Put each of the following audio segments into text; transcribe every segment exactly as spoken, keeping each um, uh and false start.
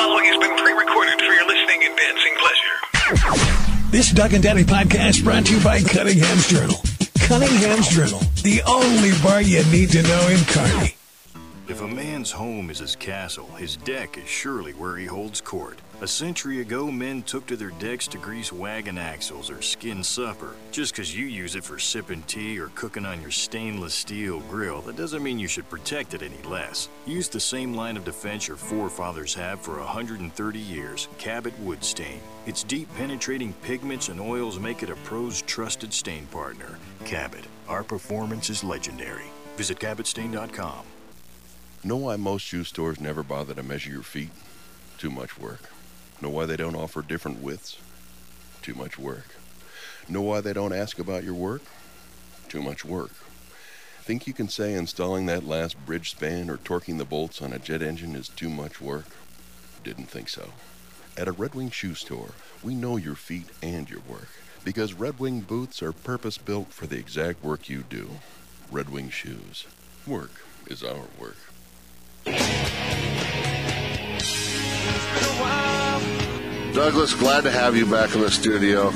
following has been pre-recorded for your listening and dancing pleasure. This Doug and Daddy podcast brought to you by Cunningham's Journal. Cunningham's Journal, the only bar you need to know in Kearney. If a man's home is his castle, his deck is surely where he holds court. A century ago, men took to their decks to grease wagon axles or skin supper. Just because you use it for sipping tea or cooking on your stainless steel grill, that doesn't mean you should protect it any less. Use the same line of defense your forefathers have for one hundred thirty years, Cabot Wood Stain. Its deep penetrating pigments and oils make it a pro's trusted stain partner. Cabot, our performance is legendary. Visit cabot stain dot com. Know why most shoe stores never bother to measure your feet? Too much work. Know why they don't offer different widths? Too much work. Know why they don't ask about your work? Too much work. Think you can say installing that last bridge span or torquing the bolts on a jet engine is too much work? Didn't think so. At a Red Wing shoe store, we know your feet and your work, because Red Wing boots are purpose-built for the exact work you do. Red Wing shoes. Work is our work. Douglas, glad to have you back in the studio.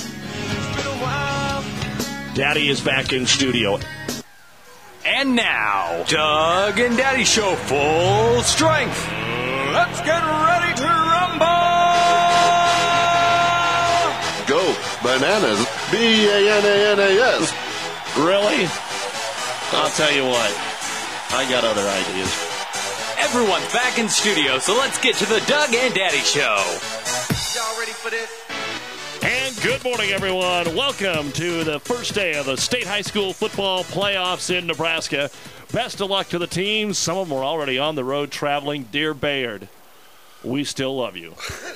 Daddy is back in studio. And now, Doug and Daddy Show full strength. Let's get ready to rumble! Go bananas. B A N A N A S. Really? I'll tell you what. I got other ideas. Everyone's back in studio, so let's get to the Doug and Daddy Show. Y'all ready for this? And good morning, everyone. Welcome to the first day of the state high school football playoffs in Nebraska. Best of luck to the teams. Some of them are already on the road traveling. Dear Bayard, we still love you.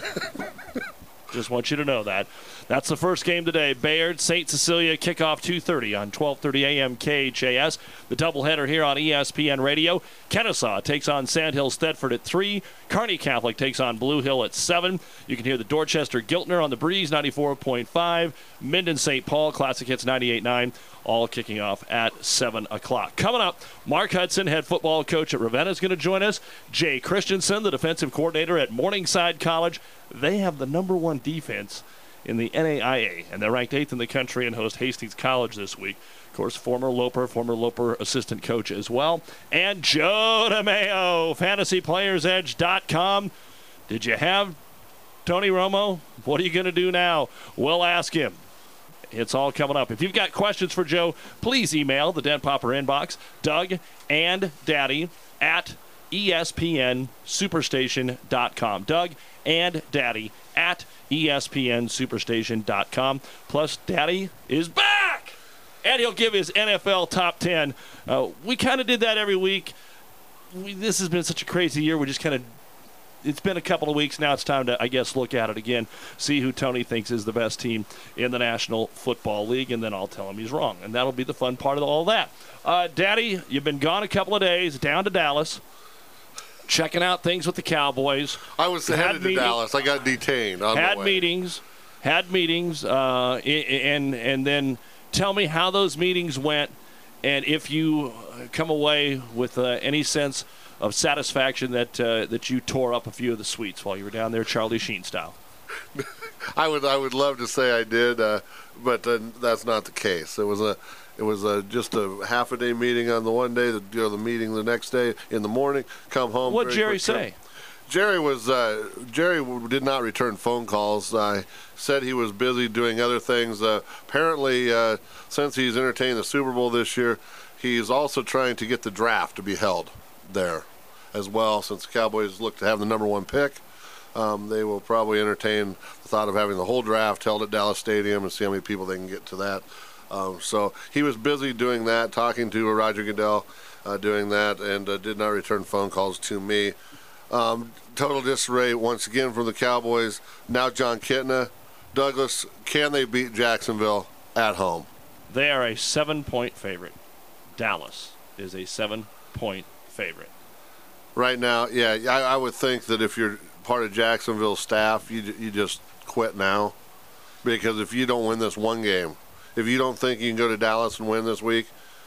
Just want you to know that. That's the first game today. Bayard, Saint Cecilia, kickoff two thirty on twelve thirty a.m. K H A S. The doubleheader here on E S P N Radio. Kennesaw takes on Sandhills Thedford at three. Kearney Catholic takes on Blue Hill at seven. You can hear the Dorchester Giltner on the Breeze ninety-four point five. Minden Saint Paul, Classic Hits ninety-eight point nine, all kicking off at seven o'clock. Coming up, Mark Hudson, head football coach at Ravenna, is going to join us. Jay Christensen, the defensive coordinator at Morningside College. They have the number one defense in the N A I A, and they're ranked eighth in the country and host Hastings College this week. Of course, former Loper, former Loper assistant coach as well. And Joe DeMayo, fantasy players edge dot com. Did you have Tony Romo? What are you going to do now? We'll ask him. It's all coming up. If you've got questions for Joe, please email the Dent Popper inbox, Doug and Daddy at E S P N superstation dot com. Doug and Daddy at E S P N superstation dot com. Plus, Daddy is back! And he'll give his N F L top ten. Uh, we kind of did that every week. We, this has been such a crazy year. We just kind of, it's been a couple of weeks now. It's time to, I guess, look at it again, see who Tony thinks is the best team in the National Football League, and then I'll tell him he's wrong. And that'll be the fun part of all that. Uh, Daddy, you've been gone a couple of days, down to Dallas, checking out things with the Cowboys. I was Had headed to meeting- Dallas. I got detained on had the way. meetings, had meetings, uh, and and then tell me how those meetings went, and if you come away with uh, any sense of satisfaction that uh, that you tore up a few of the suites while you were down there, Charlie Sheen style. I would I would love to say I did, uh, but uh, that's not the case. It was a it was a, just a half a day meeting on the one day, the you know, the meeting the next day in the morning. Come home. What'd very Jerry quick trip. say? Jerry was uh, Jerry did not return phone calls. I said he was busy doing other things. Uh, apparently, uh, since he's entertaining the Super Bowl this year, he's also trying to get the draft to be held there as well. Since the Cowboys look to have the number one pick, um, they will probably entertain the thought of having the whole draft held at Dallas Stadium and see how many people they can get to that. Um, so he was busy doing that, talking to Roger Goodell, uh, doing that, and uh, did not return phone calls to me. Um, total disarray once again from the Cowboys. Now John Kitna. Douglas, can they beat Jacksonville at home? They are a seven-point favorite. Dallas is a seven-point favorite. Right now, yeah, I, I would think that if you're part of Jacksonville's staff, you you just quit now. Because if you don't win this one game, if you don't think you can go to Dallas and win this week,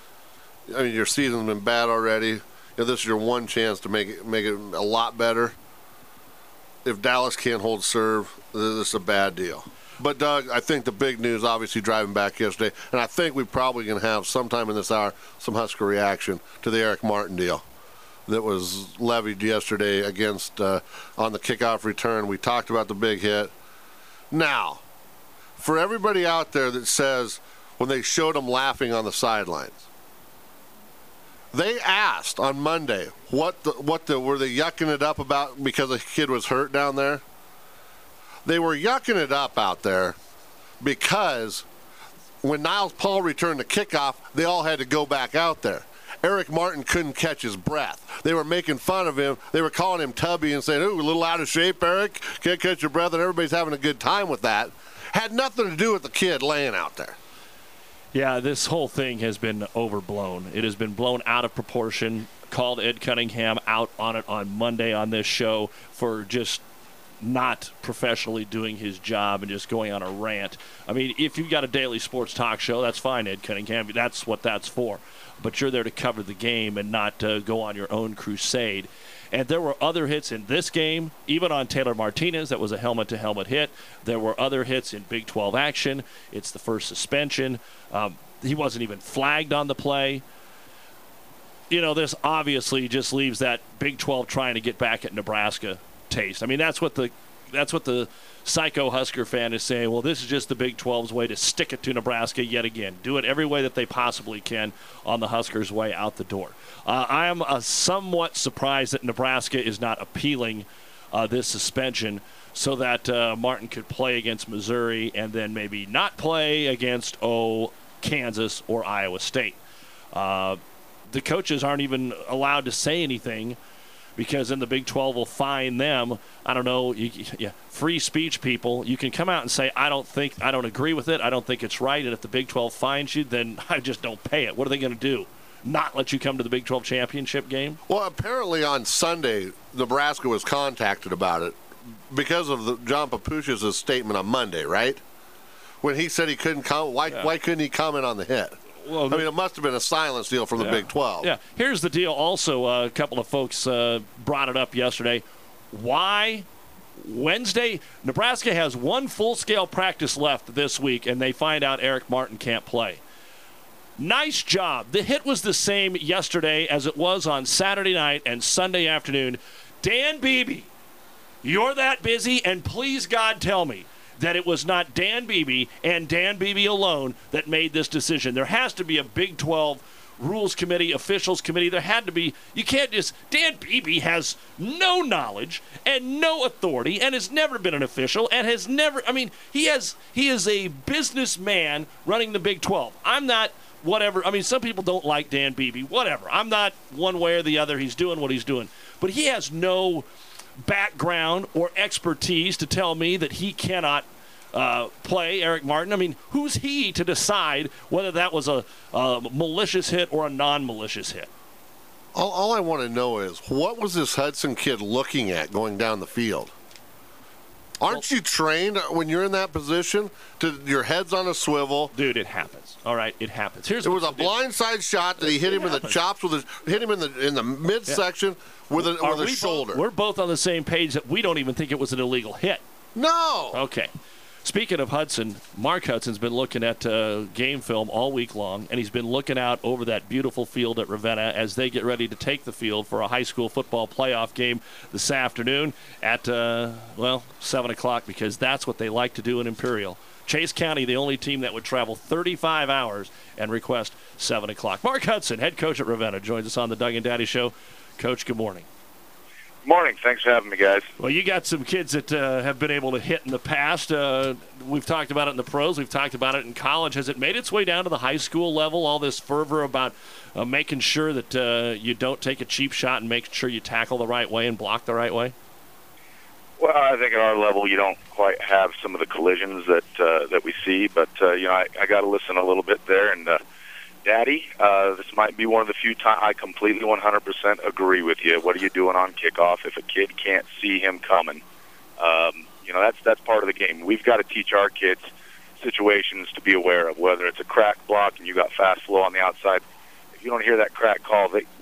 I mean, your season's been bad already. You know, this is your one chance to make it make it a lot better. if Dallas can't hold serve, this is a bad deal. But, Doug, I think the big news, obviously, driving back yesterday, and I think we're probably going to have sometime in this hour some Husker reaction to the Eric Martin deal that was levied yesterday against uh, on the kickoff return. We talked about the big hit. Now, for everybody out there that says when they showed him laughing on the sidelines, they asked on Monday what the, what the, were they yucking it up about because a kid was hurt down there? They were yucking it up out there because when Niles Paul returned the kickoff, they all had to go back out there. Eric Martin couldn't catch his breath. They were making fun of him. They were calling him Tubby and saying, ooh, a little out of shape, Eric. Can't catch your breath, and everybody's having a good time with that. Had nothing to do with the kid laying out there. Yeah, this whole thing has been overblown. It has been blown out of proportion. Called Ed Cunningham out on it on Monday on this show for just not professionally doing his job and just going on a rant. I mean, if you've got a daily sports talk show, that's fine, Ed Cunningham. That's what that's for. But you're there to cover the game and not uh, go on your own crusade. And there were other hits in this game, even on Taylor Martinez. That was a helmet-to-helmet hit. There were other hits in Big twelve action. It's the first suspension. Um, he wasn't even flagged on the play. You know, this obviously just leaves that Big twelve trying to get back at Nebraska taste. I mean, that's what the that's what the psycho Husker fan is saying. Well, this is just the Big twelve's way to stick it to Nebraska yet again. Do it every way that they possibly can on the Huskers' way out the door. Uh, I am uh, somewhat surprised that Nebraska is not appealing uh, this suspension so that uh, Martin could play against Missouri and then maybe not play against, oh, Kansas or Iowa State. Uh, the coaches aren't even allowed to say anything because then the Big twelve will fine them. I don't know, you, yeah, free speech people. You can come out and say, I don't think, I don't agree with it. I don't think it's right. And if the Big twelve fines you, then I just don't pay it. What are they going to do? Not let you come to the Big twelve championship game? Well, apparently on Sunday, Nebraska was contacted about it because of the, John Papuchis' statement on Monday, right? When he said he couldn't comment, why, yeah. why couldn't he comment on the hit? Well, I mean, it must have been a silence deal from the yeah. Big twelve. Yeah. Here's the deal. Also, uh, a couple of folks uh, brought it up yesterday. Why Wednesday? Nebraska has one full-scale practice left this week, and they find out Eric Martin can't play. Nice job. The hit was the same yesterday as it was on Saturday night and Sunday afternoon. Dan Beebe, you're that busy, and please, God, tell me that it was not Dan Beebe and Dan Beebe alone that made this decision. There has to be a Big twelve Rules Committee, Officials Committee. There had to be. You can't just. Dan Beebe has no knowledge and no authority and has never been an official and has never. I mean, he has. He is a businessman running the Big twelve. I'm not. Whatever. I mean, some people don't like Dan Beebe. Whatever. I'm not one way or the other. He's doing what he's doing. But he has no background or expertise to tell me that he cannot uh, play Eric Martin. I mean, who's he to decide whether that was a, a malicious hit or a non-malicious hit? All, all I want to know is, what was this Hudson kid looking at going down the field? Aren't you trained when you're in that position to your head's on a swivel? Dude, it happens. All right, it happens. Here's it was a blindside shot that he hit him in the chops with his, hit him in the in the midsection yeah. with a with a shoulder. Both, we're both on the same page that we don't even think it was an illegal hit. No. Okay. Speaking of Hudson, Mark Hudson's been looking at uh, game film all week long, and he's been looking out over that beautiful field at Ravenna as they get ready to take the field for a high school football playoff game this afternoon at, uh, well, seven o'clock, because that's what they like to do in Imperial. Chase County, the only team that would travel thirty-five hours and request seven o'clock. Mark Hudson, head coach at Ravenna, joins us on the Doug and Daddy Show. Coach, good morning. Morning. Thanks for having me, guys. Well, you got some kids that uh, have been able to hit in the past. Uh, we've talked about it in the pros. We've talked about it in college. Has it made its way down to the high school level, all this fervor about uh, making sure that uh, you don't take a cheap shot and make sure you tackle the right way and block the right way? Well, I think at our level you don't quite have some of the collisions that uh, that we see. But, uh, you know, I, I got to listen a little bit there. And, uh, Daddy, uh, this might be one of the few times I completely one hundred percent agree with you. What are you doing on kickoff if a kid can't see him coming? Um, you know, that's that's part of the game. We've got to teach our kids situations to be aware of, whether it's a crack block and you got fast flow on the outside. If you don't hear that crack call, they,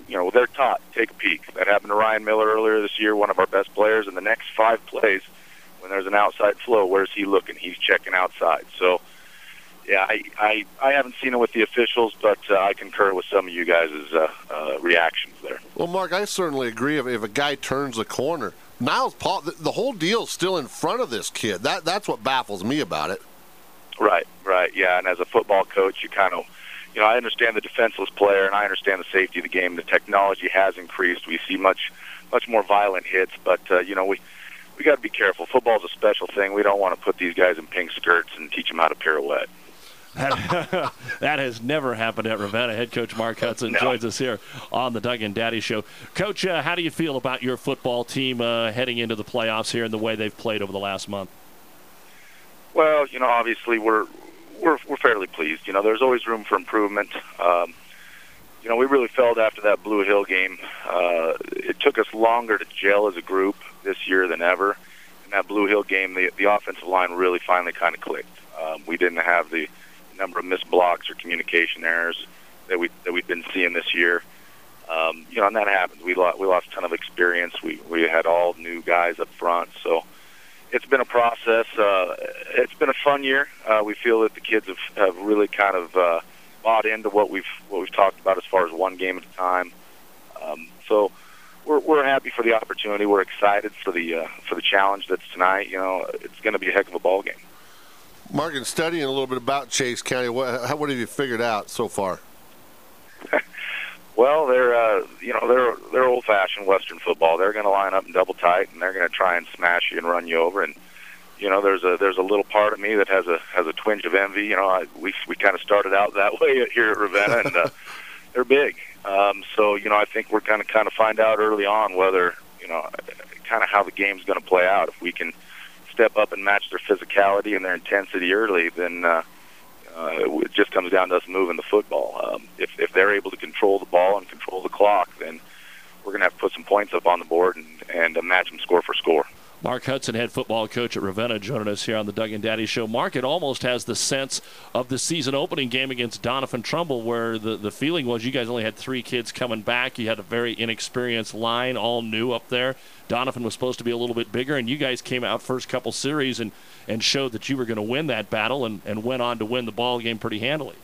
you know, they're taught, take a peek. That happened to Ryan Miller earlier this year, one of our best players. In the next five plays, when there's an outside flow, where's he looking? He's checking outside. So, yeah, I, I, I haven't seen it with the officials, but uh, I concur with some of you guys' uh, uh, reactions there. Well, Mark, I certainly agree. If, if a guy turns the corner, Niles Paul, the, the whole deal's still in front of this kid. That That's what baffles me about it. Right, right, yeah. And as a football coach, you kind of, you know, I understand the defenseless player, and I understand the safety of the game. The technology has increased. We see much, much more violent hits, but uh, you know, we we got to be careful. Football's a special thing. We don't want to put these guys in pink skirts and teach them how to pirouette. That, that has never happened at Ravenna. Head coach Mark Hudson no. joins us here on the Doug and Daddy Show. Coach, uh, how do you feel about your football team uh, heading into the playoffs here and the way they've played over the last month? Well, you know, obviously we're we're we're fairly pleased. You know, there's always room for improvement. Um, you know, we really felt after that Blue Hill game. Uh, it took us longer to gel as a group this year than ever. In that Blue Hill game, the the offensive line really finally kind of clicked. Um, we didn't have the number of missed blocks or communication errors that we that we've been seeing this year. Um, you know, and that happens. We lost we lost a ton of experience. We we had all new guys up front, so it's been a process. Uh, it's been a fun year. Uh, we feel that the kids have, have really kind of uh, bought into what we've what we've talked about as far as one game at a time. Um, so we're we're happy for the opportunity. We're excited for the uh, for the challenge that's tonight. You know, it's going to be a heck of a ball game. Mark, in studying a little bit about Chase County, what, how, what have you figured out so far? Well, they're uh, you know they're they're old-fashioned Western football. They're going to line up in double tight, and they're going to try and smash you and run you over. And you know, there's a there's a little part of me that has a has a twinge of envy. You know, I, we we kind of started out that way here at Ravenna, and uh, they're big. Um, so you know, I think we're going to kind of find out early on whether you know kind of how the game's going to play out. If we can step up and match their physicality and their intensity early, then uh, uh, it just comes down to us moving the football. Um, if, if they're able to control the ball and control the clock, then we're going to have to put some points up on the board and, and uh, match them score for score. Mark Hudson, head football coach at Ravenna, joining us here on the Doug and Daddy Show. Mark, it almost has the sense of the season opening game against Doniphan Trumbull, where the, the feeling was you guys only had three kids coming back. You had a very inexperienced line, all new up there. Doniphan was supposed to be a little bit bigger, and you guys came out first couple series and, and showed that you were going to win that battle and, and went on to win the ball game pretty handily.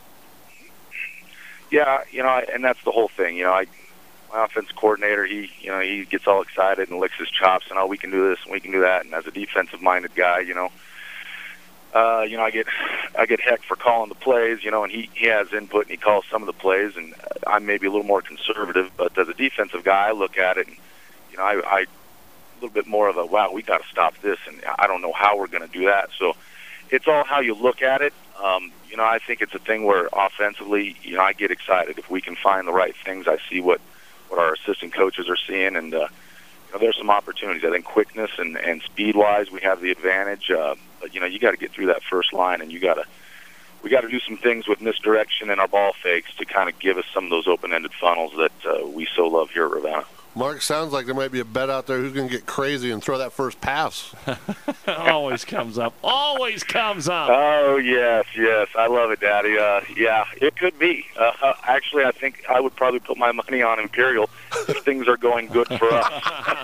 Yeah, you know, and that's the whole thing. You know, I my offensive coordinator, he, you know, he gets all excited and licks his chops and, oh, we can do this and we can do that. And as a defensive-minded guy, you know, uh, you know, I get, I get heck for calling the plays, you know, and he, he has input and he calls some of the plays, and I'm maybe a little more conservative. But as a defensive guy, I look at it and, you know, I, I a little bit more of a, wow, we got to stop this, and I don't know how we're going to do that. So it's all how you look at it. Um, you know, I think it's a thing where offensively, you know, I get excited if we can find the right things. I see what. what our assistant coaches are seeing, and uh, you know, there's some opportunities. I think quickness and, and speed-wise, we have the advantage. Uh, but you know, you got to get through that first line, and you got to we got to do some things with misdirection and our ball fakes to kind of give us some of those open-ended funnels that uh, we so love here at Ravenna. Mark, sounds like there might be a bet out there who's going to get crazy and throw that first pass. Always comes up. Always comes up. Oh, yes, yes. I love it, Daddy. Uh, yeah, it could be. Uh, actually, I think I would probably put my money on Imperial if things are going good for us.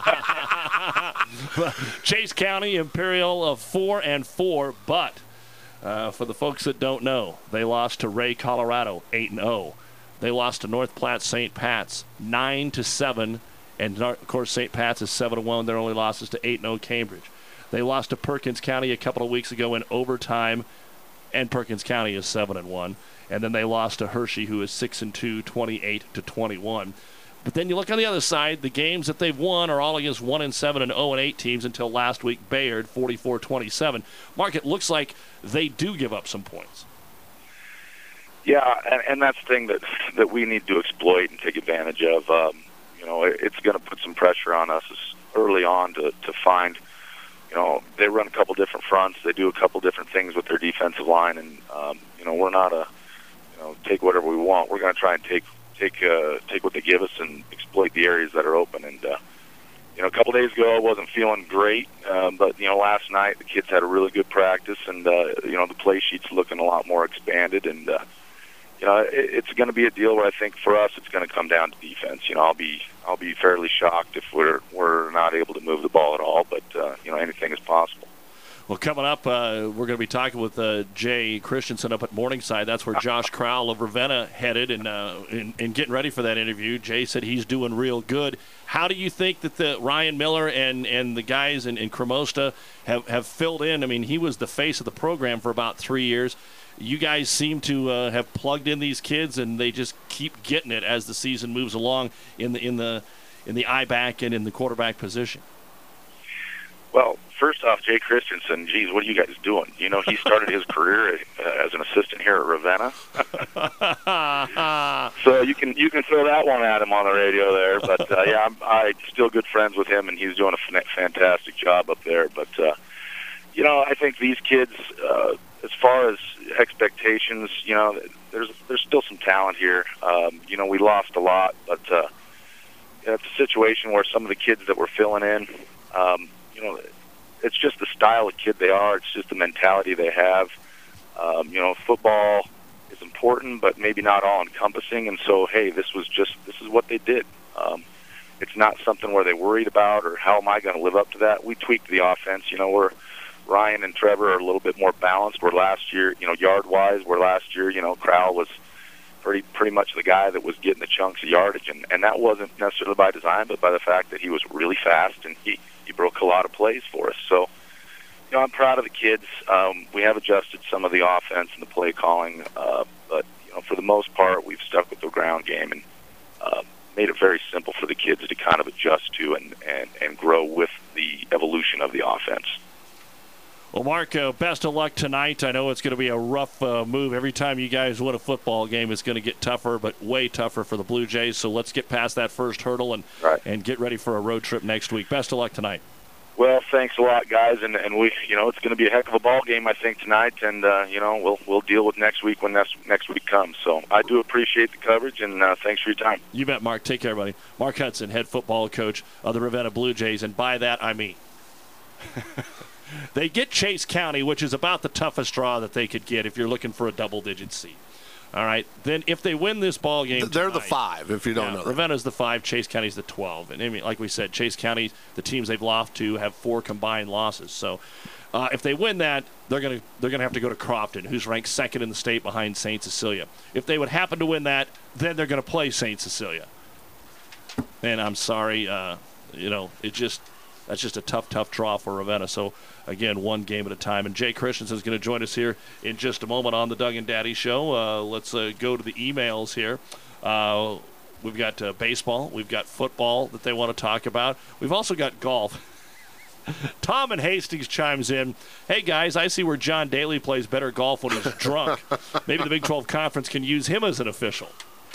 Chase County, Imperial of four and four, but uh, for the folks that don't know, they lost to Ray, Colorado, eight and oh. They lost to North Platte Saint Pat's nine to seven. And, of course, Saint Pat's is seven to one. Their only losses to eight and oh Cambridge. They lost to Perkins County a couple of weeks ago in overtime, and Perkins County is seven and one. And then they lost to Hershey, who is six and two, twenty-eight to twenty-one. But then you look on the other side, the games that they've won are all against one and seven and oh and eight teams until last week, Bayard, forty-four twenty-seven. Mark, it looks like they do give up some points. Yeah, and, and that's the thing that, that we need to exploit and take advantage of. Um, You know, it's going to put some pressure on us early on to, to find, you know, they run a couple different fronts. They do a couple different things with their defensive line. And, um, you know, we're not a, you know, take whatever we want. We're going to try and take take uh, take what they give us and exploit the areas that are open. And, uh, you know, a couple days ago I wasn't feeling great. Um, but, you know, last night the kids had a really good practice. And, uh, you know, the play sheet's looking a lot more expanded. And, uh, you know, it, it's going to be a deal where I think for us it's going to come down to defense. You know, I'll be I'll be fairly shocked if we're we're not able to move the ball at all. But uh, you know, anything is possible. Well, coming up, uh, we're going to be talking with uh, Jay Christensen up at Morningside. That's where Josh Crowell of Ravenna headed, and, uh, and and getting ready for that interview. Jay said he's doing real good. How do you think that the Ryan Miller and, and the guys in, in Cremosta have, have filled in? I mean, he was the face of the program for about three years. You guys seem to uh, have plugged in these kids, and they just keep getting it as the season moves along in the in the in the I-back and in the quarterback position. Well, first off, Jay Christensen, geez, what are you guys doing? You know, he started his career uh, as an assistant here at Ravenna. So you can you can throw that one at him on the radio there. But, uh, yeah, I'm I still good friends with him, and he's doing a fantastic job up there. But, uh, you know, I think these kids, uh, as far as expectations, you know, there's there's still some talent here. Um, you know, we lost a lot, but uh, it's a situation where some of the kids that we're filling in, um, you know, it's just the style of kid they are. It's just the mentality they have. Um, you know, football is important, but maybe not all-encompassing. And so, hey, this was just this is what they did. Um, it's not something where they worried about or how am I going to live up to that. We tweaked the offense. You know, we're Ryan and Trevor are a little bit more balanced. Where last year, you know, yard-wise, where last year, you know, Crowell was pretty pretty much the guy that was getting the chunks of yardage, and, and that wasn't necessarily by design, but by the fact that he was really fast and he, he broke a lot of plays for us. So, you know, I'm proud of the kids. Um, we have adjusted some of the offense and the play calling, uh, but, you know, for the most part, we've stuck with the ground game and uh, made it very simple for the kids to kind of adjust to and, and, and grow with the evolution of the offense. Well, Mark, uh, best of luck tonight. I know it's going to be a rough uh, move. Every time you guys win a football game, it's going to get tougher, but way tougher for the Blue Jays. So let's get past that first hurdle and right. and get ready for a road trip next week. Best of luck tonight. Well, thanks a lot, guys, and and we, you know, it's going to be a heck of a ball game, I think, tonight, and uh, you know, we'll we'll deal with next week when next next week comes. So I do appreciate the coverage, and uh, thanks for your time. You bet, Mark. Take care, buddy. Mark Hudson, head football coach of the Ravenna Blue Jays, and by that I mean. They get Chase County, which is about the toughest draw that they could get if you're looking for a double-digit seed. All right. Then if they win this ball game, they're tonight, the five. If you don't yeah, know, that. Ravenna's the five. Chase County's the twelve. And I mean, like we said, Chase County, the teams they've lost to, have four combined losses. So uh, if they win that, they're gonna they're gonna have to go to Crofton, who's ranked second in the state behind Saint Cecilia. If they would happen to win that, then they're gonna play Saint Cecilia. And I'm sorry, uh, you know, it just. That's just a tough, tough draw for Ravenna. So, again, one game at a time. And Jay Christensen is going to join us here in just a moment on the Doug and Daddy Show. Uh, let's uh, go to the emails here. Uh, we've got uh, baseball. We've got football that they want to talk about. We've also got golf. Tom in Hastings chimes in, hey, guys, I see where John Daly plays better golf when he's drunk. Maybe the Big twelve Conference can use him as an official.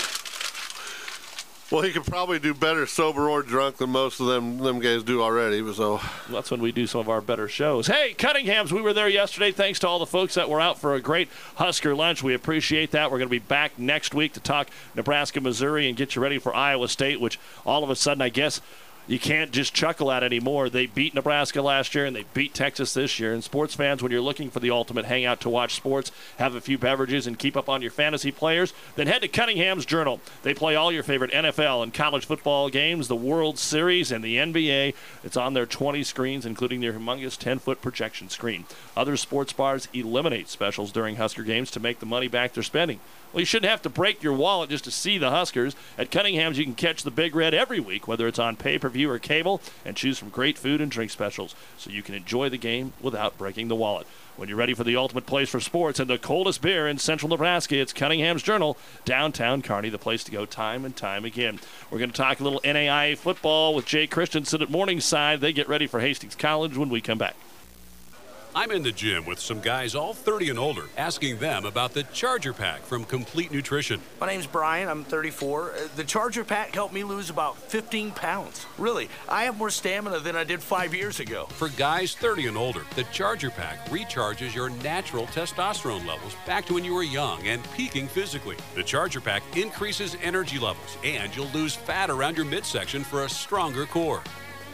Well, he could probably do better sober or drunk than most of them them guys do already. So well, that's when we do some of our better shows. Hey, Cunningham's, we were there yesterday. Thanks to all the folks that were out for a great Husker lunch. We appreciate that. We're going to be back next week to talk Nebraska, Missouri, and get you ready for Iowa State, which all of a sudden, I guess, you can't just chuckle at anymore. They beat Nebraska last year, and they beat Texas this year. And sports fans, when you're looking for the ultimate hangout to watch sports, have a few beverages, and keep up on your fantasy players, then head to Cunningham's Journal. They play all your favorite N F L and college football games, the World Series, and the N B A. It's on their twenty screens, including their humongous ten-foot projection screen. Other sports bars eliminate specials during Husker games to make the money back they're spending. Well, you shouldn't have to break your wallet just to see the Huskers. At Cunningham's, you can catch the Big Red every week, whether it's on pay-per-view or cable, and choose from great food and drink specials so you can enjoy the game without breaking the wallet. When you're ready for the ultimate place for sports and the coldest beer in central Nebraska, it's Cunningham's Journal, downtown Kearney, the place to go time and time again. We're going to talk a little N A I A football with Jay Christensen at Morningside. They get ready for Hastings College when we come back. I'm in the gym with some guys all thirty and older, asking them about the Charger Pack from Complete Nutrition. My name's Brian. I'm thirty-four. Uh, the Charger Pack helped me lose about fifteen pounds. Really, I have more stamina than I did five years ago. For guys thirty and older, the Charger Pack recharges your natural testosterone levels back to when you were young and peaking physically. The Charger Pack increases energy levels, and you'll lose fat around your midsection for a stronger core.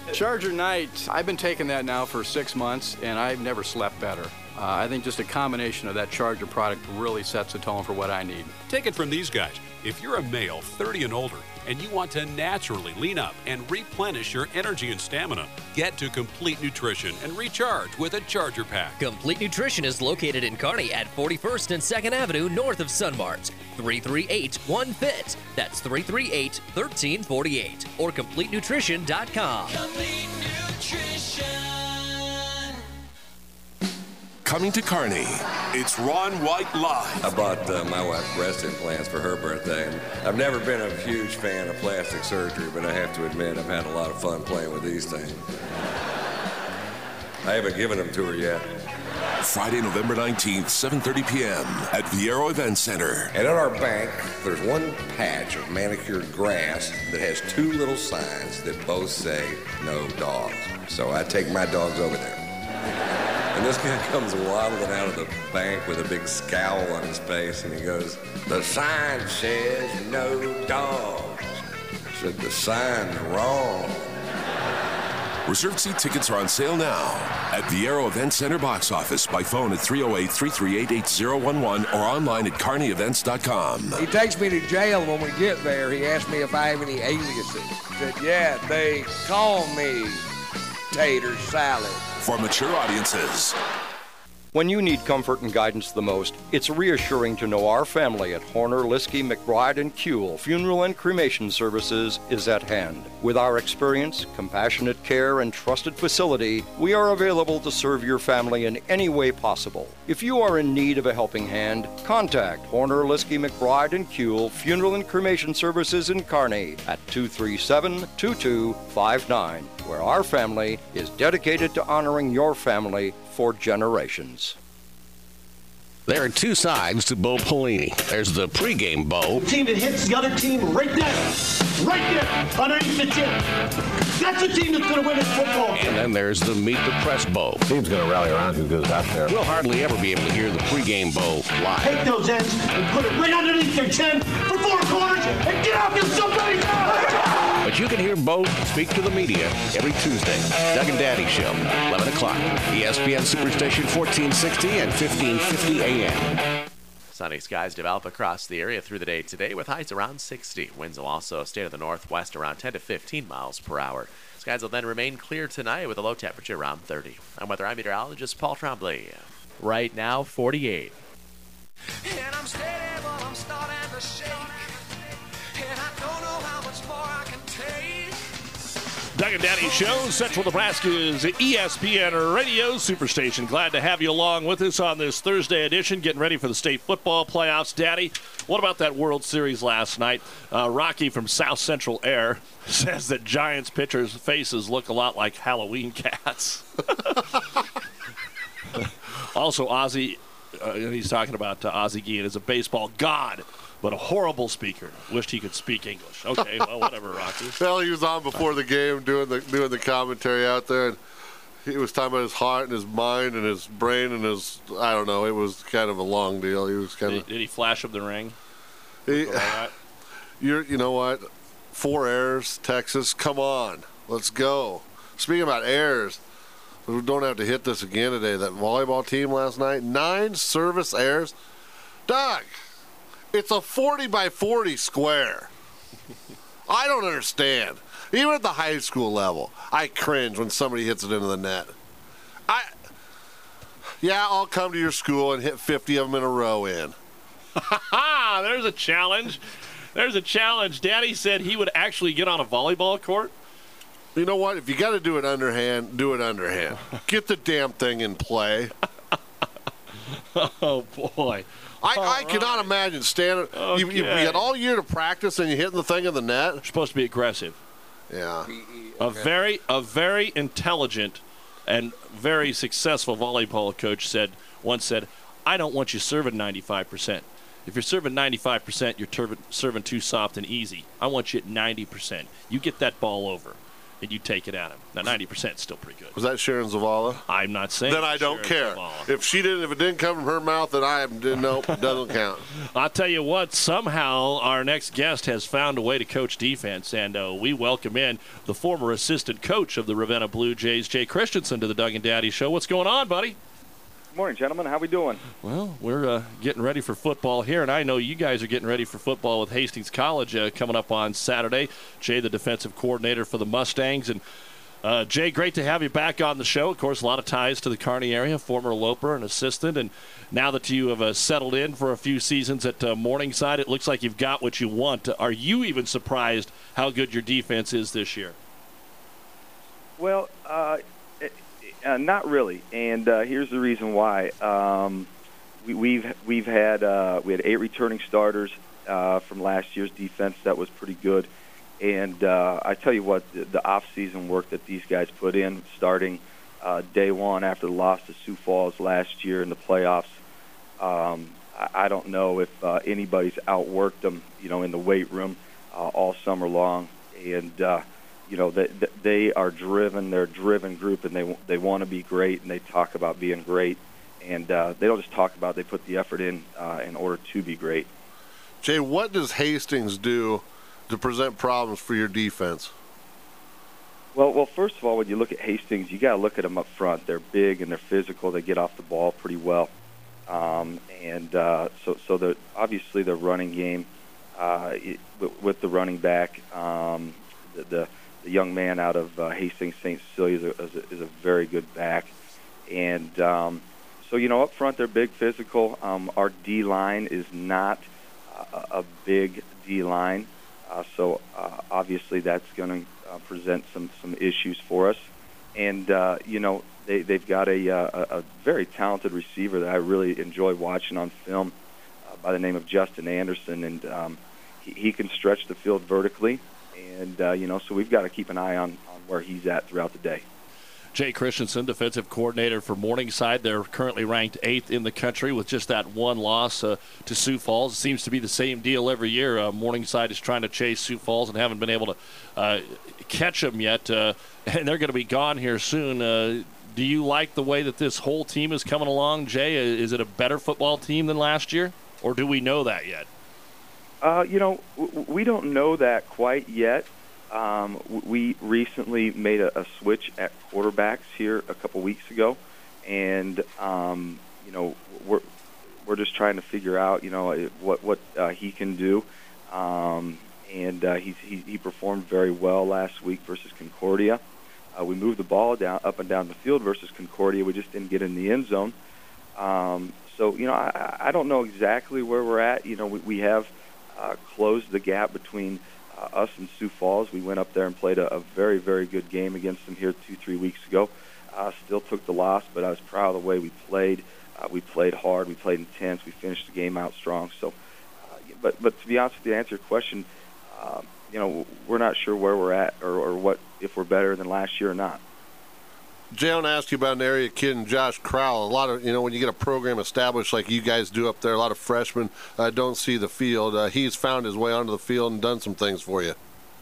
Charger Night, I've been taking that now for six months, and I've never slept better. Uh, I think just a combination of that Charger product really sets the tone for what I need. Take it from these guys. If you're a male, thirty and older, and you want to naturally lean up and replenish your energy and stamina, get to Complete Nutrition and recharge with a Charger Pack. Complete Nutrition is located in Kearney at forty-first and second Avenue north of Sunmart. three three eight, one F I T. That's three three eight, one three four eight. Or complete nutrition dot com. Complete Nutrition. Coming to Kearney, it's Ron White Live. I bought uh, my wife breast implants for her birthday. And I've never been a huge fan of plastic surgery, but I have to admit I've had a lot of fun playing with these things. I haven't given them to her yet. Friday, November nineteenth, seven thirty p.m. at Viero Event Center. And at our bank, there's one patch of manicured grass that has two little signs that both say, no dogs. So I take my dogs over there. And this guy comes waddling out of the bank with a big scowl on his face, and he goes, the sign says no dogs. I said, the sign's wrong. Reserved seat tickets are on sale now at Viero Event Center box office by phone at three oh eight, three three eight, eight oh one one or online at kearney events dot com. He takes me to jail when we get there. He asks me if I have any aliases. I said, yeah, they call me Tater Salad. For mature audiences. When you need comfort and guidance the most, it's reassuring to know our family at Horner, Liskey, McBride, and Kuehl Funeral and Cremation Services is at hand. With our experience, compassionate care, and trusted facility, we are available to serve your family in any way possible. If you are in need of a helping hand, contact Horner, Liskey, McBride, and Kuehl Funeral and Cremation Services in Kearney at two three seven, two two five nine, where our family is dedicated to honoring your family for generations. There are two sides to Bo Pelini. There's the pregame Bo. The team that hits the other team right there, right there, underneath the chin. That's the team that's going to win this football game. And then there's the meet the press Bo. The team's going to rally around who goes out there. We'll hardly ever be able to hear the pregame Bo live. Take those ends and put it right underneath their chin for four quarters and get out to somebody. But you can hear Bo speak to the media every Tuesday. Doug and Daddy Show, eleven o'clock. E S P N Superstation fourteen sixty and fifteen fifty A M. Sunny skies develop across the area through the day today with highs around sixty. Winds will also stay to the northwest around ten to fifteen miles per hour. Skies will then remain clear tonight with a low temperature around thirty. I'm weather I'm meteorologist Paul Trombley. Right now, forty-eight. And I'm steady, but I'm starting to shake. And I don't know how much more I can take. Doug and Daddy Show, Central Nebraska's E S P N Radio Superstation. Glad to have you along with us on this Thursday edition, getting ready for the state football playoffs. Daddy, what about that World Series last night? Uh, Rocky from South Central Air says that Giants pitchers' faces look a lot like Halloween cats. Also, Ozzie, uh, he's talking about uh, Ozzie Guillen as a baseball god, but a horrible speaker. Wished he could speak English. Okay, well, whatever, Rocky. Well, he was on before the game doing the doing the commentary out there, and he was talking about his heart and his mind and his brain and his, I don't know, it was kind of a long deal. He was kind did, of. Did he flash up the ring? He, you're, you know what? Four errors, Texas. Come on, let's go. Speaking about errors, we don't have to hit this again today. That volleyball team last night, nine service errors. Doug, it's a forty by forty square. I don't understand. Even at the high school level, I cringe when somebody hits it into the net. I, yeah, I'll come to your school and hit fifty of them in a row in. Ha! There's a challenge. There's a challenge. Daddy said he would actually get on a volleyball court. You know what? If you got to do it underhand, do it underhand. Get the damn thing in play. Oh, boy. I, I cannot imagine standing. Okay. You, you, you got all year to practice and you're hitting the thing in the net. You're supposed to be aggressive. Yeah. A very, a very intelligent and very successful volleyball coach said once said, I don't want you serving ninety-five percent. If you're serving ninety-five percent, you're ter- serving too soft and easy. I want you at ninety percent. You get that ball over. and you take it at him. Now, ninety percent is still pretty good. Was that Sharon Zavala? I'm not saying Then I don't Sharon care. Zavala. If she didn't, if it didn't come from her mouth, then I didn't know. It doesn't count. I'll tell you what, somehow our next guest has found a way to coach defense, and uh, we welcome in the former assistant coach of the Ravenna Blue Jays, Jay Christensen, to the Doug and Daddy Show. What's going on, buddy? Good morning, gentlemen. How we doing? Well, we're uh, getting ready for football here, and I know you guys are getting ready for football with Hastings College uh, coming up on Saturday. Jay, the defensive coordinator for the Mustangs, and uh, Jay, great to have you back on the show. Of course, a lot of ties to the Kearney area, former Loper and assistant, and now that you have uh, settled in for a few seasons at uh, Morningside, it looks like you've got what you want. Are you even surprised how good your defense is this year? Well, uh, uh, not really, and uh, here's the reason why. Um, we, we've we've had uh, we had eight returning starters uh, from last year's defense. That was pretty good, and uh, I tell you what, the, the off-season work that these guys put in, starting uh, day one after the loss to Sioux Falls last year in the playoffs. Um, I, I don't know if uh, anybody's outworked them, you know, in the weight room uh, all summer long, and. Uh, You know, they, they are driven. They're a driven group, and they they want to be great, and they talk about being great. And uh, they don't just talk about it, they put the effort in uh, in order to be great. Jay, what does Hastings do to present problems for your defense? Well, well, first of all, when you look at Hastings, you got to look at them up front. They're big and they're physical. They get off the ball pretty well, um, and uh, so so the obviously the running game uh, it, with the running back, um, the, the The young man out of uh, Hastings Saint Cecilia is a, is, a, is a very good back. And um, so, you know, up front, they're big, physical. Um, our D-line is not uh, a big D-line. Uh, so, uh, obviously, that's going to uh, present some, some issues for us. And, uh, you know, they, they've got a, a, a very talented receiver that I really enjoy watching on film uh, by the name of Justin Anderson. And um, he, he can stretch the field vertically. And, uh, you know, so we've got to keep an eye on, on where he's at throughout the day. Jay Christensen, defensive coordinator for Morningside. They're currently ranked eighth in the country with just that one loss uh, to Sioux Falls. It seems to be the same deal every year. Uh, Morningside is trying to chase Sioux Falls and haven't been able to uh, catch them yet. Uh, and they're going to be gone here soon. Uh, do you like the way that this whole team is coming along, Jay? Is it a better football team than last year? Or do we know that yet? Uh, you know, w- we don't know that quite yet. Um, w- we recently made a, a switch at quarterbacks here a couple weeks ago, and um, you know, we're we're just trying to figure out, you know, what what uh, he can do. Um, and uh, he's, he he performed very well last week versus Concordia. Uh, we moved the ball down up and down the field versus Concordia. We just didn't get in the end zone. Um, so you know, I, I don't know exactly where we're at. You know, we, we have. Uh, closed the gap between uh, us and Sioux Falls. We went up there and played a, a very, very good game against them here two, three weeks ago. Uh, still took the loss, but I was proud of the way we played. Uh, we played hard. We played intense. We finished the game out strong. So, uh, but but to be honest with you, to answer your question, uh, you know, we're not sure where we're at or, or what if we're better than last year or not. Jay, I want to ask you about an area kid and Josh Crowell. A lot of, you know, when you get a program established like you guys do up there, a lot of freshmen uh, don't see the field. Uh, he's found his way onto the field and done some things for you.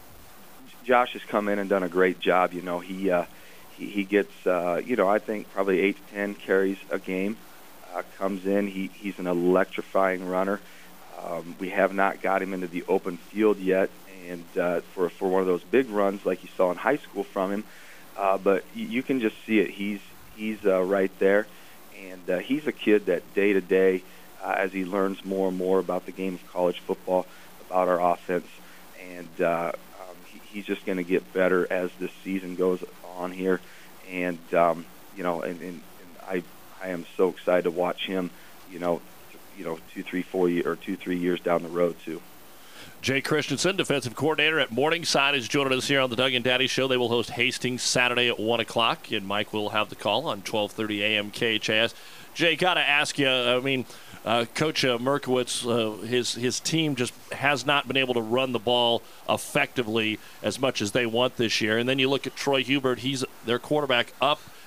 Josh has come in and done a great job. You know, he uh, he, he gets, uh, you know, I think probably eight to ten carries a game. Uh, comes in, he he's an electrifying runner. Um, we have not got him into the open field yet, and uh, for for one of those big runs like you saw in high school from him. Uh, but you, you can just see it. He's he's uh, right there, and uh, he's a kid that day to day, uh, as he learns more and more about the game of college football, about our offense, and uh, um, he, he's just going to get better as this season goes on here. And um, you know, and, and, and I I am so excited to watch him. You know, you know, two, three, four year, or two, three years down the road too. Jay Christensen, defensive coordinator at Morningside, is joining us here on the Doug and Daddy Show. They will host Hastings Saturday at one o'clock, and Mike will have the call on twelve thirty a.m. K H A S. Jay, got to ask you, I mean, uh, Coach uh, Merkowitz, uh, his, his team just has not been able to run the ball effectively as much as they want this year. And then you look at Troy Hubert, he's their quarterback up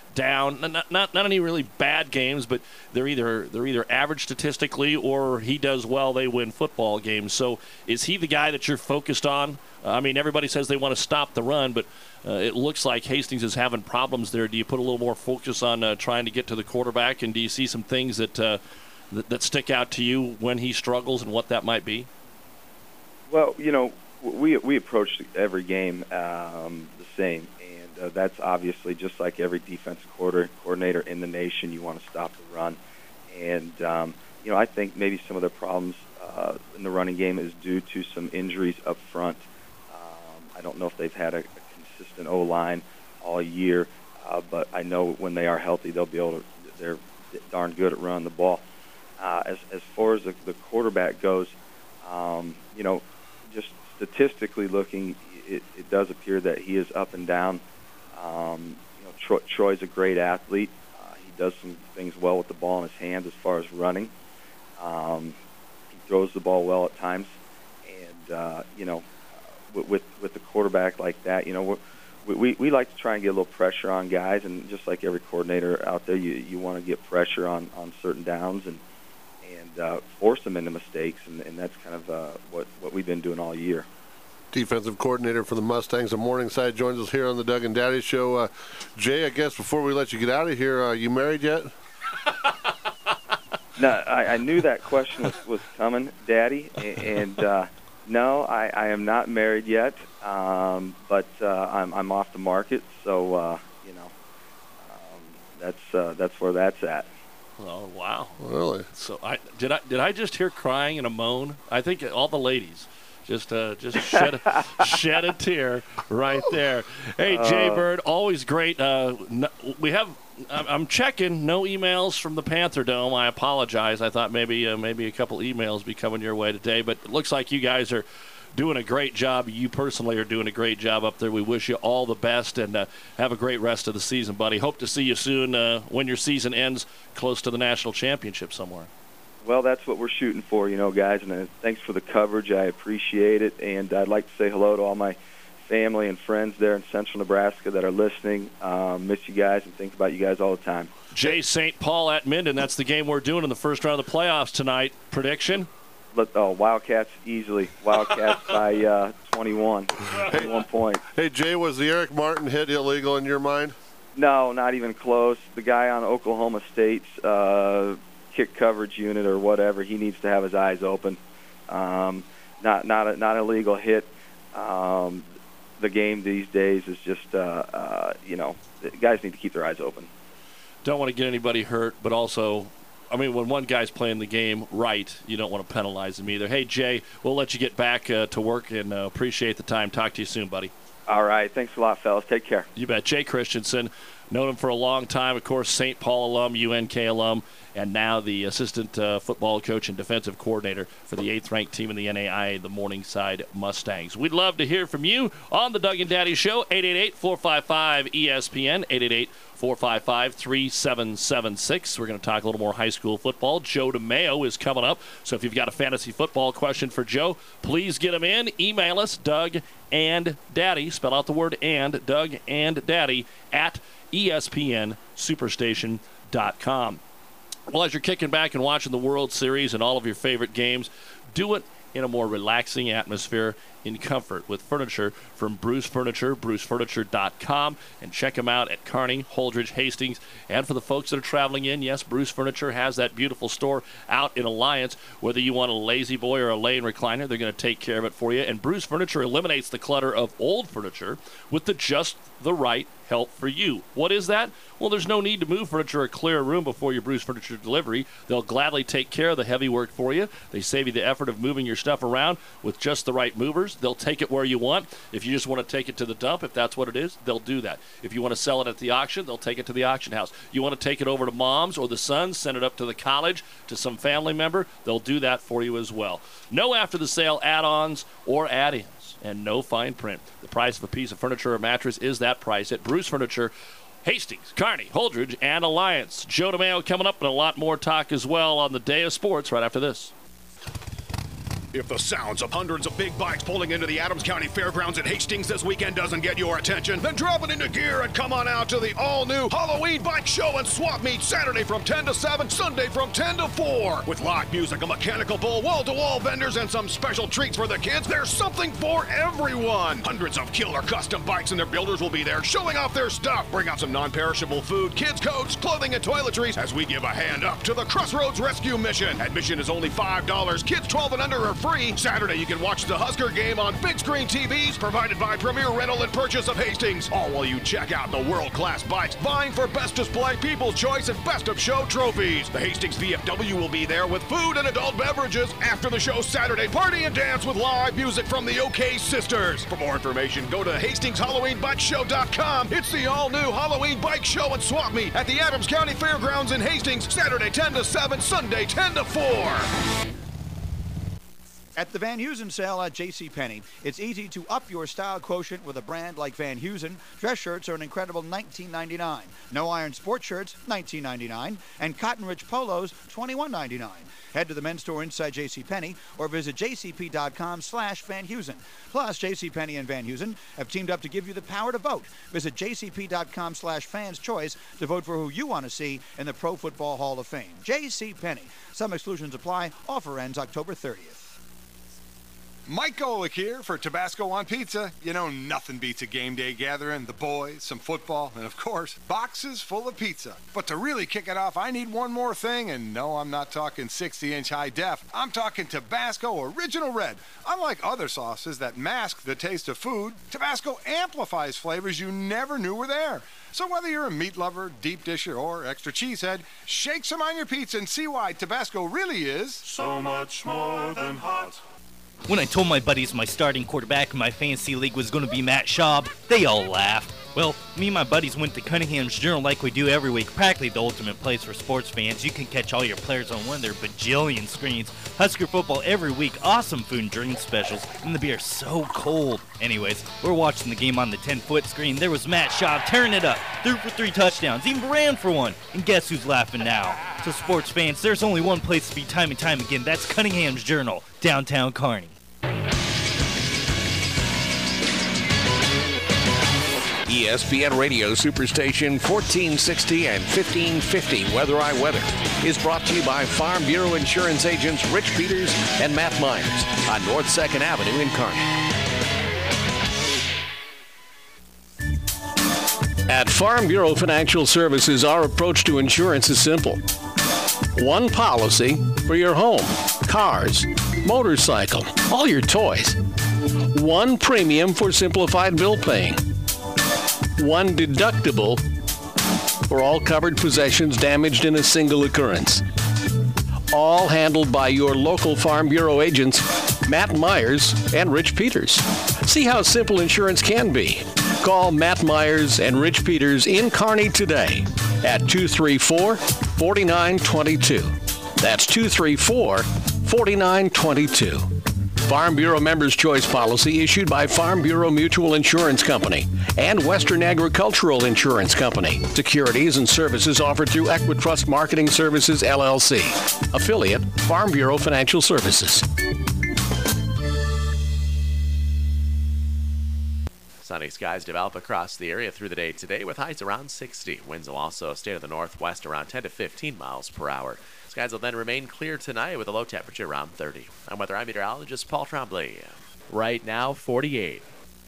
down. Not, not not any really bad games, but they're either they're either average statistically or he does well, they win football games. So is he the guy that you're focused on? Uh, I mean, everybody says they want to stop the run, but uh, it looks like Hastings is having problems there. Do you put a little more focus on uh, trying to get to the quarterback, and do you see some things that, uh, that that stick out to you when he struggles and what that might be? Well, you know, we we approach every game um, the same, and uh, that's obviously just like every defensive quarter, coordinator in the nation. You want to stop the run, and um, you know, I think maybe some of the problems uh, in the running game is due to some injuries up front. Um, I don't know if they've had a, a consistent O-line all year, uh, but I know when they are healthy, they'll be able to. They're darn good at running the ball. Uh, as as far as the, the quarterback goes, um, you know. Just statistically looking, it, it does appear that he is up and down. Um, you know, Troy, Troy's a great athlete. Uh, he does some things well with the ball in his hands as far as running. Um, he throws the ball well at times, and uh, you know, with, with with the quarterback like that, you know, we're, we we we like to try and get a little pressure on guys, and just like every coordinator out there, you you want to get pressure on on certain downs and. and uh, force them into mistakes, and, and that's kind of uh, what, what we've been doing all year. Defensive coordinator for the Mustangs of Morningside joins us here on the Doug and Daddy Show. Uh, Jay, I guess before we let you get out of here, are you married yet? No, I, I knew that question was, was coming, Daddy, and uh, no, I, I am not married yet, um, but uh, I'm, I'm off the market, so, uh, you know, um, that's, uh, that's where that's at. Oh wow! Really? So I did I did I just hear crying and a moan? I think all the ladies just uh, just shed a, shed a tear right there. Hey, Jay Uh, Bird, always great. Uh, no, we have. I'm I'm checking. No emails from the Panther Dome. I apologize. I thought maybe uh, maybe a couple emails be coming your way today, but it looks like you guys are doing a great job. You personally are doing a great job up there. We wish you all the best, and uh, have a great rest of the season, buddy. Hope to see you soon uh, when your season ends, close to the national championship somewhere. Well, that's what we're shooting for, you know, guys, and uh, thanks for the coverage. I appreciate it, and I'd like to say hello to all my family and friends there in central Nebraska that are listening. Um, miss you guys and think about you guys all the time. Jay Saint Paul at Minden. That's the game we're doing in the first round of the playoffs tonight. Prediction? Let, oh, Wildcats easily. Wildcats by uh, twenty-one. twenty-one points. Hey, Jay, was the Eric Martin hit illegal in your mind? No, not even close. The guy on Oklahoma State's uh, kick coverage unit or whatever, he needs to have his eyes open. Um, not not a, not a legal hit. Um, the game these days is just, uh, uh, you know, guys need to keep their eyes open. Don't want to get anybody hurt, but also, I mean, when one guy's playing the game right, you don't want to penalize him either. Hey, Jay, we'll let you get back uh, to work, and uh, appreciate the time. Talk to you soon, buddy. All right. Thanks a lot, fellas. Take care. You bet. Jay Christensen, known him for a long time, of course, Saint Paul alum, U N K alum, and now the assistant uh, football coach and defensive coordinator for the eighth-ranked team in the N A I A, the Morningside Mustangs. We'd love to hear from you on the Doug and Daddy Show, eight eight eight, four five five, E S P N, eight eight eight, four five five, three seven seven six. We're going to talk a little more high school football. Joe DeMayo is coming up, so if you've got a fantasy football question for Joe, please get him in. Email us, Doug and Daddy, spell out the word and, Doug and Daddy, at E S P N superstation dot com. Well, as you're kicking back and watching the World Series and all of your favorite games, do it in a more relaxing atmosphere in comfort with furniture from Bruce Furniture, bruce furniture dot com, and check them out at Kearney, Holdridge, Hastings. And for the folks that are traveling in, yes, Bruce Furniture has that beautiful store out in Alliance. Whether you want a lazy boy or a lay and recliner, they're going to take care of it for you. And Bruce Furniture eliminates the clutter of old furniture with the just the right help for you. What is that? Well, there's no need to move furniture or clear a room before your Bruce Furniture delivery. They'll gladly take care of the heavy work for you. They save you the effort of moving your stuff around with just the right movers. They'll take it where you want. If you just want to take it to the dump, if that's what it is, they'll do that. If you want to sell it at the auction, they'll take it to the auction house. You want to take it over to mom's or the son's, send it up to the college, to some family member, they'll do that for you as well. No after-the-sale add-ons or add-ins, and no fine print. The price of a piece of furniture or mattress is that price at Bruce Furniture, Hastings, Kearney, Holdridge, and Alliance. Joe DeMayo coming up, and a lot more talk as well on the Day of Sports right after this. If the sounds of hundreds of big bikes pulling into the Adams County Fairgrounds at Hastings this weekend doesn't get your attention, then drop it into gear and come on out to the all-new Halloween Bike Show and Swap Meet Saturday from ten to seven, Sunday from ten to four. With live music, a mechanical bull, wall-to-wall vendors, and some special treats for the kids, there's something for everyone. Hundreds of killer custom bikes and their builders will be there showing off their stuff. Bring out some non-perishable food, kids' coats, clothing, and toiletries as we give a hand up to the Crossroads Rescue Mission. Admission is only five dollars. Kids twelve and under are free. Saturday, you can watch the Husker game on big screen T Vs provided by Premier Rental and Purchase of Hastings. All while you check out the world-class bikes vying for best display, people's choice, and best of show trophies. The Hastings V F W will be there with food and adult beverages. After the show Saturday, party and dance with live music from the OK Sisters. For more information, go to Hastings Halloween Bike Show dot com. It's the all-new Halloween Bike Show and Swap Meet at the Adams County Fairgrounds in Hastings, Saturday ten to seven, Sunday ten to four. At the Van Heusen sale at JCPenney, it's easy to up your style quotient with a brand like Van Heusen. Dress shirts are an incredible nineteen ninety-nine. No iron sports shirts, nineteen ninety-nine. And cotton rich polos, twenty-one ninety-nine. Head to the men's store inside JCPenney or visit jcp.com slash Van Heusen. Plus, JCPenney and Van Heusen have teamed up to give you the power to vote. Visit jcp.com slash fans choice to vote for who you want to see in the Pro Football Hall of Fame. JCPenney. Some exclusions apply. Offer ends October thirtieth. Mike Golick here for Tabasco on Pizza. You know, nothing beats a game day gathering, the boys, some football, and of course, boxes full of pizza. But to really kick it off, I need one more thing, and no, I'm not talking sixty inch high def. I'm talking Tabasco Original Red. Unlike other sauces that mask the taste of food, Tabasco amplifies flavors you never knew were there. So whether you're a meat lover, deep disher, or extra cheesehead, shake some on your pizza and see why Tabasco really is so much more than hot. When I told my buddies my starting quarterback in my fantasy league was going to be Matt Schaub, they all laughed. Well, me and my buddies went to Cunningham's Journal like we do every week, practically the ultimate place for sports fans. You can catch all your players on one of their bajillion screens. Husker football every week, awesome food and drink specials, and the beer's so cold. Anyways, we're watching the game on the ten-foot screen. There was Matt Schaub tearing it up, threw for three touchdowns, even ran for one. And guess who's laughing now? So sports fans, there's only one place to be time and time again. That's Cunningham's Journal, downtown Kearney. E S P N Radio Superstation fourteen sixty and fifteen fifty Weather I Weather is brought to you by Farm Bureau Insurance agents Rich Peters and Matt Myers on North second Avenue in Kearney. At Farm Bureau Financial Services, our approach to insurance is simple. One policy for your home, cars, motorcycle, all your toys. One premium for simplified bill paying. One deductible for all covered possessions damaged in a single occurrence. All handled by your local Farm Bureau agents, Matt Myers and Rich Peters. See how simple insurance can be. Call Matt Myers and Rich Peters in Kearney today at two three four, four nine two two. That's two three four, four nine two two. Farm Bureau Members' Choice Policy issued by Farm Bureau Mutual Insurance Company and Western Agricultural Insurance Company. Securities and services offered through Equitrust Marketing Services, L L C. Affiliate, Farm Bureau Financial Services. Sunny skies develop across the area through the day today with highs around sixty. Winds will also stay to the northwest around ten to fifteen miles per hour. Skies will then remain clear tonight with a low temperature around thirty. I'm weather meteorologist Paul Tremblay. Right now, forty-eight.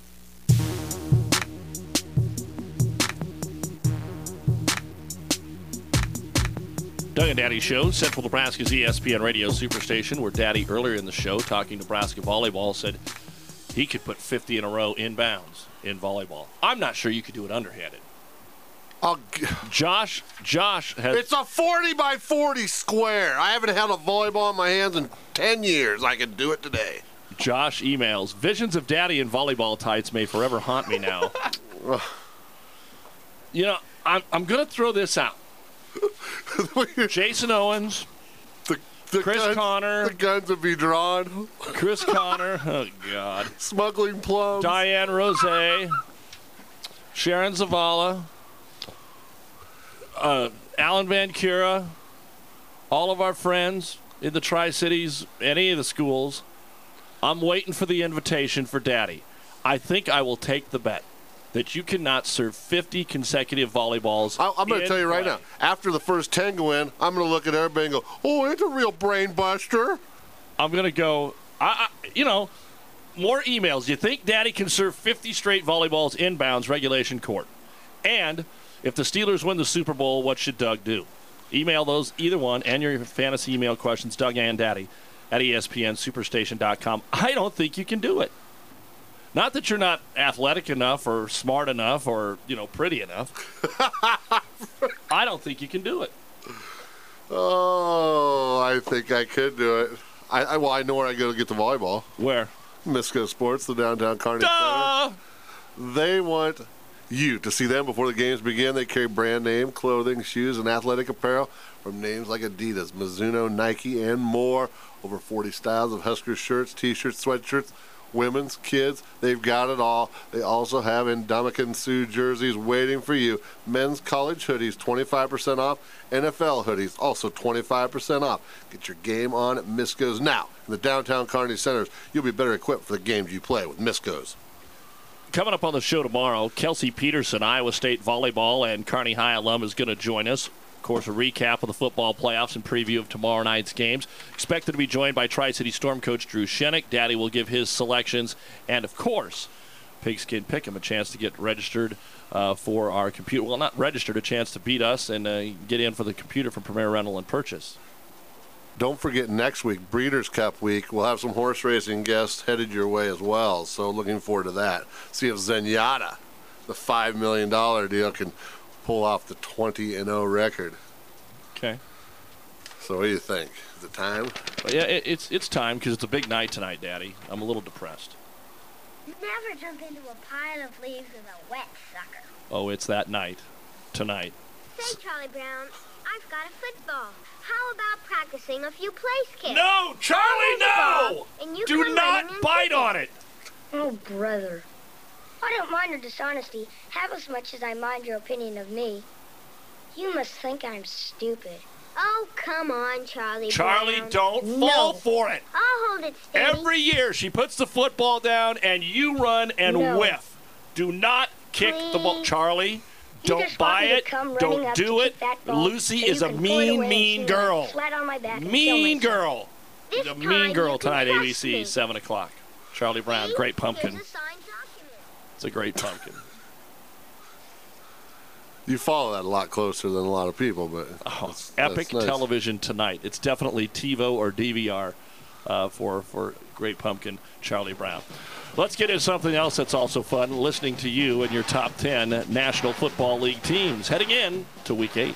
Doug and Daddy Show, Central Nebraska's E S P N Radio Superstation, where Daddy earlier in the show, talking Nebraska volleyball, said he could put fifty in a row inbounds in volleyball. I'm not sure you could do it underhanded. I'll g- Josh, Josh has... It's a forty by forty square. I haven't had a volleyball in my hands in ten years. I can do it today. Josh emails, visions of Daddy in volleyball tights may forever haunt me now. You know, I'm, I'm going to throw this out. Jason Owens, the, the Chris guns, Connor. The guns would be drawn. Chris Connor. Oh, God. Smuggling plums. Diane Rose. Sharon Zavala. Uh, Alan Van Cura. All of our friends in the Tri-Cities, any of the schools. I'm waiting for the invitation for Daddy. I think I will take the bet that you cannot serve fifty consecutive volleyballs. I, I'm going to in tell you right play. now, after the first ten go in, I'm going to look at everybody and go, oh, it's a real brain buster. I'm going to go, I, I, you know, more emails. You think Daddy can serve fifty straight volleyballs inbounds regulation court? And if the Steelers win the Super Bowl, what should Doug do? Email those, either one, and your fantasy email questions, Doug and Daddy, at E S P N Superstation dot com. I don't think you can do it. Not that you're not athletic enough or smart enough or, you know, pretty enough. I don't think you can do it. Oh, I think I could do it. I, I Well, I know where I go to get the volleyball. Where? Misco Sports, the downtown Kearney Duh! Center. They want you to see them before the games begin. They carry brand name clothing, shoes, and athletic apparel from names like Adidas, Mizuno, Nike, and more. Over forty styles of Husker shirts, T-shirts, sweatshirts, women's, kids. They've got it all. They also have Indomitian Sioux jerseys waiting for you. Men's college hoodies, twenty-five percent off. N F L hoodies, also twenty-five percent off. Get your game on at Misco's now. In the downtown Kearney Centers, you'll be better equipped for the games you play with Misco's. Coming up on the show tomorrow, Kelsey Peterson, Iowa State volleyball and Kearney High alum, is going to join us. Of course, a recap of the football playoffs and preview of tomorrow night's games. Expected to be joined by Tri-City Storm coach Drew Shenick. Daddy will give his selections. And, of course, Pigskin Pick'em, a chance to get registered uh, for our computer. Well, not registered, a chance to beat us and uh, get in for the computer from Premier Rental and Purchase. Don't forget, next week, Breeders' Cup week, we'll have some horse racing guests headed your way as well. So looking forward to that. See if Zenyatta, the five million dollars deal, can pull off the twenty and oh record. Okay. So what do you think? Is it time? But yeah, it, it's it's time because it's a big night tonight, Daddy. I'm a little depressed. Never jump into a pile of leaves with a wet sucker. Oh, it's that night. Tonight. Say, Charlie Brown, I've got a football. How about practicing a few place kicks? No, Charlie, no! And you Do come not running and bite kick on it. Oh, brother. I don't mind your dishonesty half as much as I mind your opinion of me. You must think I'm stupid. Oh, come on, Charlie Charlie, Brown. don't No. fall for it. I'll hold it steady. Every year she puts the football down and you run and No. whiff. Do not kick the ball. Please. Charlie, You don't just want buy me to it. come running Don't up do to it. kick that ball Lucy so you is a can pull it mean, away mean and see me girl. flat on my back and kill Mean myself. girl. This She's a time mean girl you can tonight, A B trust C, me. seven o'clock. Charlie Brown, See? great pumpkin. Here's a signed document. It's a great pumpkin. You follow that a lot closer than a lot of people, but Oh, that's, epic that's nice. television tonight. It's definitely TiVo or D V R uh, for for Great Pumpkin, Charlie Brown. Let's get into something else that's also fun, listening to you and your top ten National Football League teams heading in to Week eight.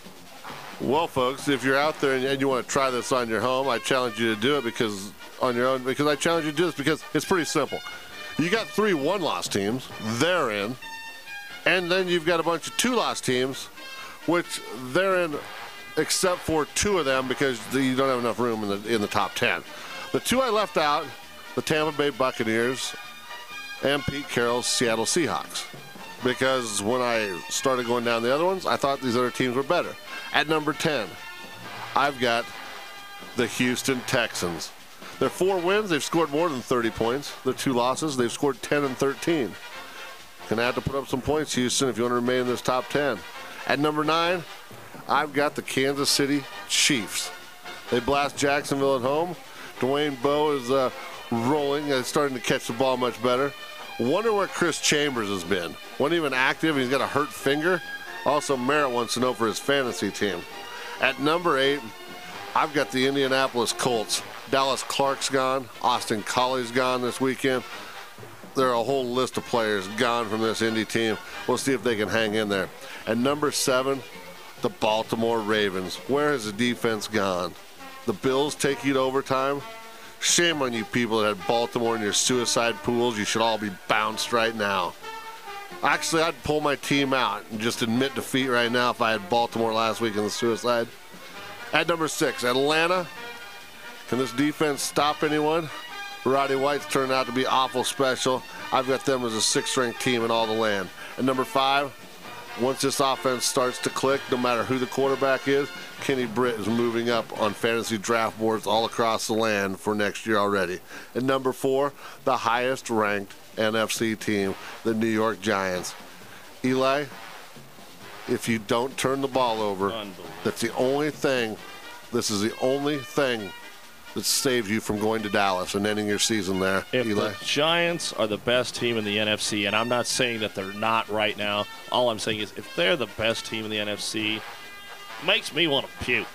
Well, folks, if you're out there and, and you want to try this on your home, I challenge you to do it because on your own. Because I challenge you to do this because it's pretty simple. You got three one-loss teams, they're in, and then you've got a bunch of two-loss teams, which they're in, except for two of them because the, you don't have enough room in the in the top ten. The two I left out, the Tampa Bay Buccaneers and Pete Carroll's Seattle Seahawks, because when I started going down the other ones, I thought these other teams were better. At number ten, I've got the Houston Texans. Their four wins, they've scored more than thirty points. Their two losses, they've scored ten and thirteen. Gonna have to put up some points, Houston, if you want to remain in this top ten. At number nine, I've got the Kansas City Chiefs. They blast Jacksonville at home. Dwayne Bowe is uh, rolling and starting to catch the ball much better. Wonder where Chris Chambers has been. Wasn't even active. He's got a hurt finger. Also, Merritt wants to know for his fantasy team. At number eight, I've got the Indianapolis Colts. Dallas Clark's gone. Austin Colley's gone this weekend. There are a whole list of players gone from this Indy team. We'll see if they can hang in there. At number seven, the Baltimore Ravens. Where has the defense gone? The Bills take you to overtime. Shame on you people that had Baltimore in your suicide pools. You should all be bounced right now. Actually, I'd pull my team out and just admit defeat right now if I had Baltimore last week in the suicide. At number six, Atlanta. Can this defense stop anyone? Roddy White's turned out to be awful special. I've got them as a sixth-ranked team in all the land. At number five, once this offense starts to click, no matter who the quarterback is, Kenny Britt is moving up on fantasy draft boards all across the land for next year already. And number four, the highest-ranked N F C team, the New York Giants. Eli, if you don't turn the ball over, that's the only thing, this is the only thing that saves you from going to Dallas and ending your season there, if Eli. The Giants are the best team in the N F C, and I'm not saying that they're not right now. All I'm saying is if they're the best team in the N F C, it makes me want to puke.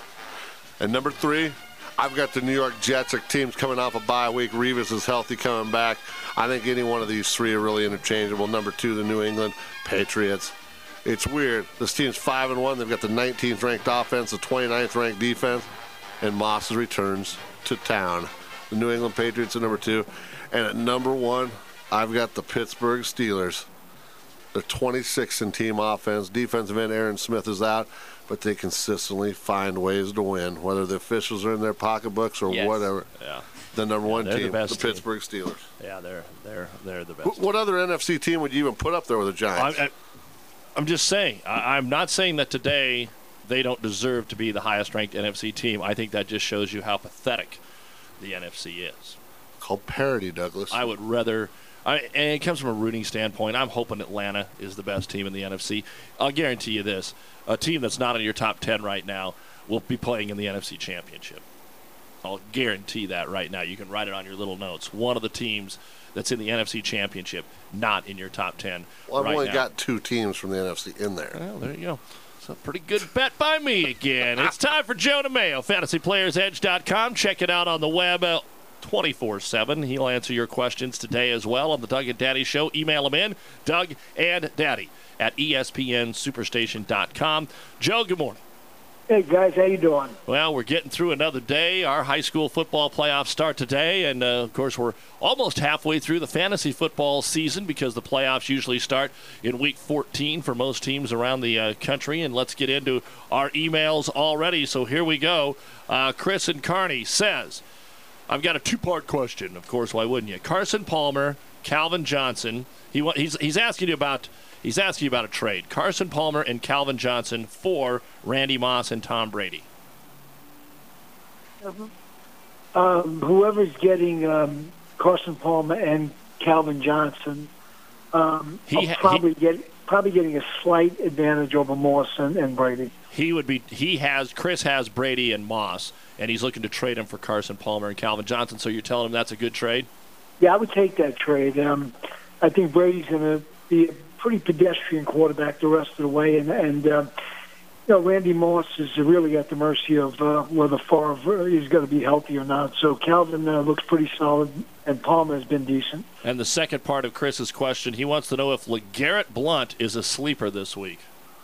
And number three, I've got the New York Jets. Our team's coming off a bye week. Revis is healthy coming back. I think any one of these three are really interchangeable. Number two, the New England Patriots. It's weird. This team's five and one. They've got the nineteenth ranked offense, the twenty-ninth ranked defense, and Moss returns to town. The New England Patriots at number two. And at number one, I've got the Pittsburgh Steelers. They're twenty-sixth in team offense. Defensive end Aaron Smith is out, but they consistently find ways to win, whether the officials are in their pocketbooks or Yes. whatever. Yeah. The number Yeah, one they're the team, best the team. Pittsburgh Steelers. Yeah, they're they're they're the best. Wh- What other N F C team would you even put up there with the Giants? I, I, I'm just saying. I, I'm not saying that today they don't deserve to be the highest-ranked N F C team. I think that just shows you how pathetic the N F C is. Called parity, Douglas. I would rather. I, and it comes from a rooting standpoint. I'm hoping Atlanta is the best team in the N F C. I'll guarantee you this: a team that's not in your top ten right now will be playing in the N F C Championship. I'll guarantee that right now. You can write it on your little notes. One of the teams that's in the N F C Championship, not in your top ten. Well, I've right only now. got two teams from the N F C in there. Well, there you go. It's a pretty good bet by me again. It's time for Joe DeMayo, fantasy players edge dot com. Check it out on the web uh, twenty-four seven. He'll answer your questions today as well on the Doug and Daddy Show. Email him in, Doug and Daddy at E S P N superstation dot com. Joe, good morning. Hey, guys, how you doing? Well, we're getting through another day. Our high school football playoffs start today, and, uh, of course, we're almost halfway through the fantasy football season because the playoffs usually start in week fourteen for most teams around the uh, country. And let's get into our emails already. So here we go. Uh, Chris and Kearney says, I've got a two-part question. Of course, why wouldn't you? Carson Palmer, Calvin Johnson. He wa- he's he's asking you about he's asking you about a trade. Carson Palmer and Calvin Johnson for Randy Moss and Tom Brady. Um, whoever's getting um, Carson Palmer and Calvin Johnson, um, He are ha- probably get probably getting a slight advantage over Moss and, and Brady. He would be. He has. Chris has Brady and Moss, and he's looking to trade him for Carson Palmer and Calvin Johnson. So you're telling him that's a good trade? Yeah, I would take that trade. Um, I think Brady's going to be a pretty pedestrian quarterback the rest of the way, and and uh, you know Randy Moss is really at the mercy of uh, whether Favre is going to be healthy or not. So Calvin uh, looks pretty solid, and Palmer has been decent. And the second part of Chris's question, he wants to know if LeGarrette Blount is a sleeper this week.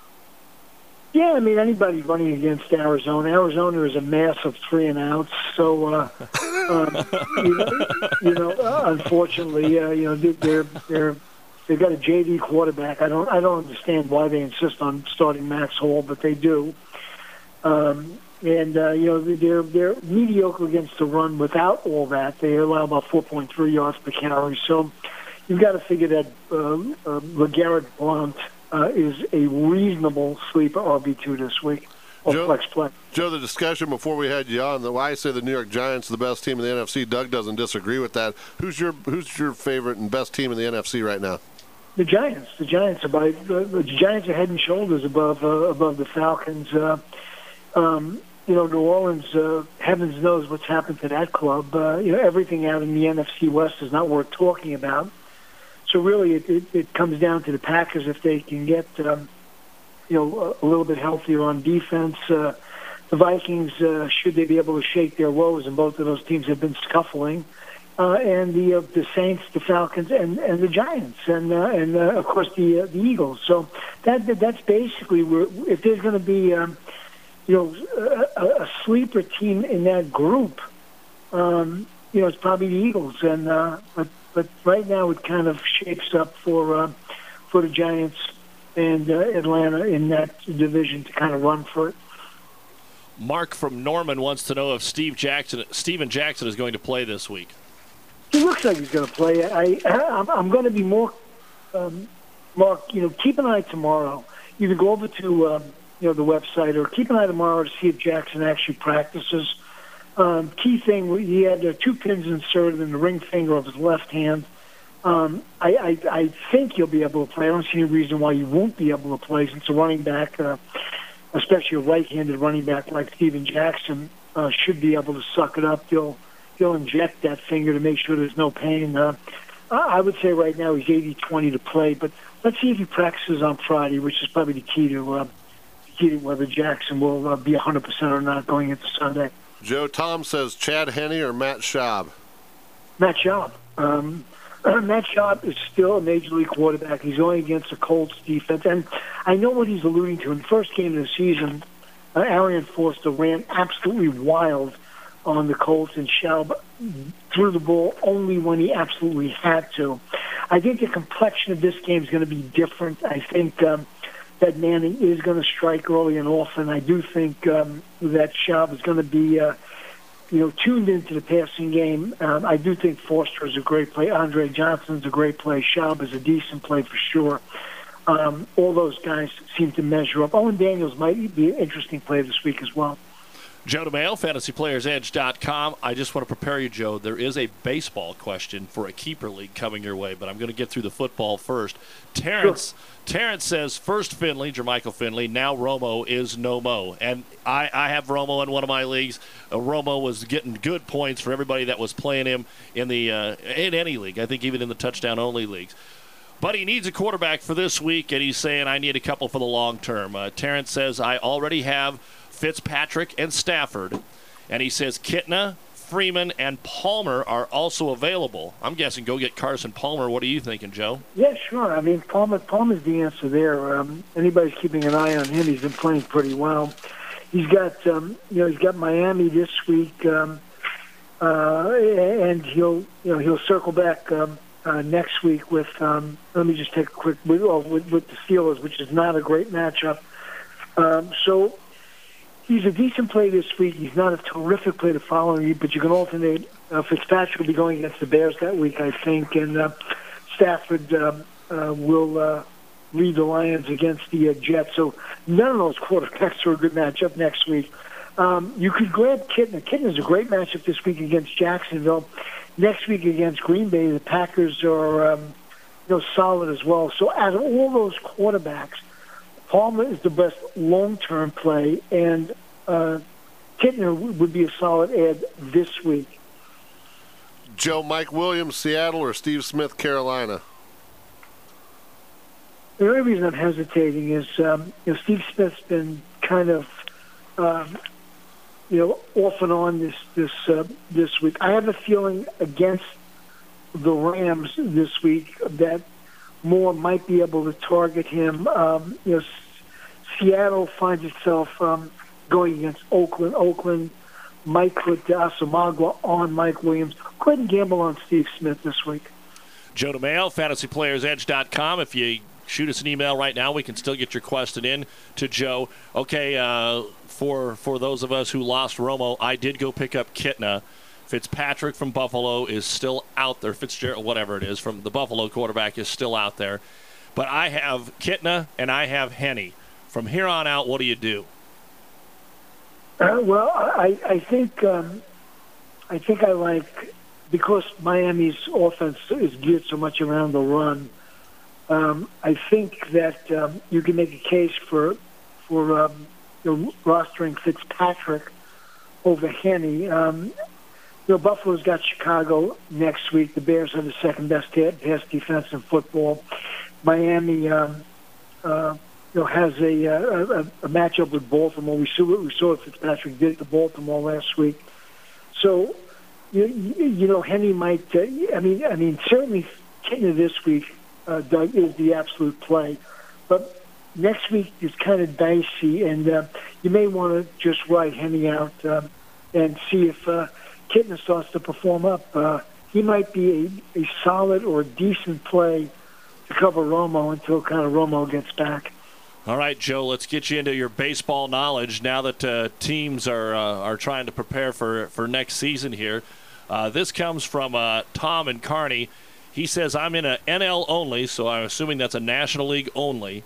Yeah, I mean, anybody running against Arizona. Arizona is a mass of three and outs. So, uh, um, you know, you know uh, unfortunately, uh, you know, they're they're they've got a J V quarterback. I don't I don't understand why they insist on starting Max Hall, but they do. Um, and uh, you know, they're they're mediocre against the run. Without all that, they allow about four point three yards per carry. So, you've got to figure that uh, uh, LeGarrette Blount Uh, is a reasonable sleeper R B two this week, or Joe, flex play. Joe, the discussion before we had you on, the why I say the New York Giants are the best team in the N F C. Doug doesn't disagree with that. Who's your Who's your favorite and best team in the N F C right now? The Giants. The Giants are by the, the Giants are head and shoulders above uh, above the Falcons. Uh, um, you know, New Orleans. Uh, heavens knows what's happened to that club. Uh, you know, everything out in the N F C West is not worth talking about. So really, it, it, it comes down to the Packers if they can get, um, you know, a, a little bit healthier on defense. Uh, the Vikings, uh, should they be able to shake their woes, and both of those teams have been scuffling. Uh, and the uh, the Saints, the Falcons, and, and the Giants, and uh, and uh, of course the uh, the Eagles. So that that's basically where if there's going to be, um, you know, a, a sleeper team in that group, um, you know, it's probably the Eagles. And uh, but. But right now, it kind of shapes up for uh, for the Giants and uh, Atlanta in that division to kind of run for it. Mark from Norman wants to know if Steve Jackson, Steven Jackson is going to play this week. He looks like he's going to play. I, I I'm, I'm going to be more, um, Mark. You know, keep an eye tomorrow. either go over to um, you know the website or keep an eye tomorrow to see if Jackson actually practices. Um, key thing, he had uh, two pins inserted in the ring finger of his left hand. Um, I, I, I think he'll be able to play. I don't see any reason why he won't be able to play since a running back, uh, especially a right-handed running back like Steven Jackson, uh, should be able to suck it up. He'll, he'll inject that finger to make sure there's no pain. Uh, I would say right now he's eighty twenty to play, but let's see if he practices on Friday, which is probably the key to, uh, the key to whether Jackson will uh, be one hundred percent or not going into Sunday. Joe, Tom says Chad Henne or Matt Schaub? Matt Schaub. Um, Matt Schaub is still a major league quarterback. He's going against a Colts defense. And I know what he's alluding to. In the first game of the season, uh, Arian Foster ran absolutely wild on the Colts, and Schaub threw the ball only when he absolutely had to. I think the complexion of this game is going to be different. I think um, that Manning is going to strike early and often. I do think um, that Schaub is going to be, uh, you know, tuned into the passing game. Um, I do think Foster is a great play. Andre Johnson is a great play. Schaub is a decent play for sure. Um, all those guys seem to measure up. Owen Daniels might be an interesting play this week as well. Joe DeMaio, fantasy players edge dot com. I just want to prepare you, Joe. There is a baseball question for a keeper league coming your way, but I'm going to get through the football first. Terrence, sure. Terrence says first Finley, Jermichael Finley, now Romo is no mo. And I, I have Romo in one of my leagues. Uh, Romo was getting good points for everybody that was playing him in the uh, in any league. I think even in the touchdown-only leagues. But he needs a quarterback for this week, and he's saying I need a couple for the long term. Uh, Terrence says I already have Fitzpatrick and Stafford, and he says Kitna, Freeman, and Palmer are also available. I'm guessing go get Carson Palmer. What are you thinking, Joe? Yeah, sure. I mean, Palmer, Palmer's the answer there. Um, anybody's keeping an eye on him. He's been playing pretty well. He's got, um, you know, he's got Miami this week, um, uh, and he'll, you know, he'll circle back um, uh, next week with. Um, let me just take a quick with, with, with the Steelers, which is not a great matchup. Um, so. He's a decent play this week. He's not a terrific play the following week, but you can alternate. Uh, Fitzpatrick will be going against the Bears that week, I think, and uh, Stafford um, uh, will uh, lead the Lions against the uh, Jets. So none of those quarterbacks are a good matchup next week. Um, you could grab Kitna. Kitna's a great matchup this week against Jacksonville. Next week against Green Bay, the Packers are um, you know solid as well. So out of all those quarterbacks, Palmer is the best long-term play, and uh, Kitna would be a solid add this week. Joe, Mike Williams, Seattle, or Steve Smith, Carolina? The only reason I'm hesitating is um, you know Steve Smith's been kind of um, you know off and on this this uh, this week. I have a feeling against the Rams this week that Moore might be able to target him. Um, you know, Seattle finds itself um, going against Oakland. Oakland might put Asamagwa on Mike Williams. Go ahead and gamble on Steve Smith this week. Joe DeMaio, fantasy players edge dot com. If you shoot us an email right now, we can still get your question in to Joe. Okay, uh, for for those of us who lost Romo, I did go pick up Kitna. Fitzpatrick from Buffalo is still out there. Fitzgerald, whatever it is, from the Buffalo quarterback is still out there. But I have Kitna and I have Henne. From here on out, what do you do? Uh, well, I, I think um, I think I like, because Miami's offense is geared so much around the run, um, I think that um, you can make a case for for um, you know, rostering Fitzpatrick over Henne. Um, You know, Buffalo's got Chicago next week. The Bears are the second best pass defense in football. Miami, um, uh, you know, has a, a, a matchup with Baltimore. We saw what we saw what Fitzpatrick did to Baltimore last week. So, you, you know, Henne might. Uh, I mean, I mean, certainly Kitna this week, uh, Doug, is the absolute play. But next week is kind of dicey, and uh, you may want to just write Henne out uh, and see if. Uh, Kitna starts to perform up. Uh, he might be a, a solid or a decent play to cover Romo until kind of Romo gets back. All right, Joe, let's get you into your baseball knowledge now that uh, teams are uh, are trying to prepare for, for next season here. Uh, this comes from uh, Tom and Kearney. He says, I'm in a N L only, so I'm assuming that's a National League only.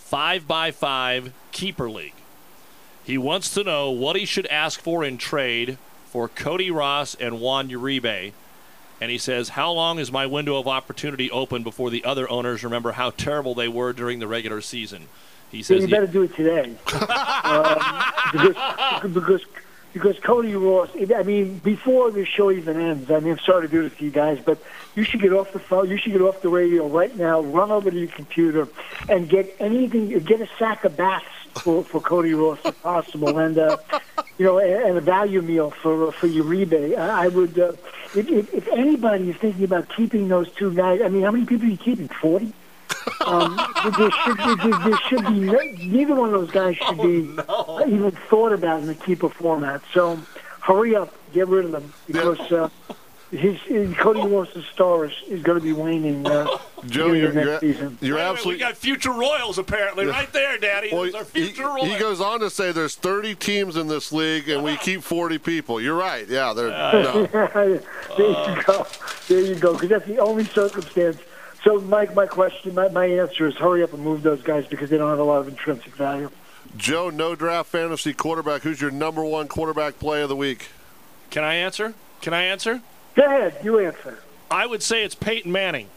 five by five keeper league. He wants to know what he should ask for in trade for Cody Ross and Juan Uribe. And he says, how long is my window of opportunity open before the other owners remember how terrible they were during the regular season? He says, yeah, you better do it today. um, because, because because Cody Ross, I mean, before the show even ends, I mean, I'm sorry to do this to you guys, but you should get off the phone, you should get off the radio right now, run over to your computer, and get anything, get a sack of bats for, for Cody Ross if possible, and, uh, you know, and, and a value meal for, for Uribe. I, I would... Uh, If, if, if anybody is thinking about keeping those two guys, I mean, how many people are you keeping? forty? Um, there, should, there, there should be no, neither one of those guys should be oh, no. even thought about in the keeper format. So hurry up, get rid of them because uh, his, his Cody Ross's star is, is going to be waning. Uh, Joe, you're, next you're, season. you're Wait, absolutely. We got future Royals apparently right there, Daddy. Well, Those are future he, Royals. he goes on to say there's thirty teams in this league, and we keep forty people. You're right. Yeah, they're. Uh, no. there you go. There you go. Because that's the only circumstance. So, Mike, my question, my, my answer is hurry up and move those guys because they don't have a lot of intrinsic value. Joe, no draft fantasy quarterback. Who's your number one quarterback play of the week? Can I answer? Can I answer? Go ahead. You answer. I would say it's Peyton Manning.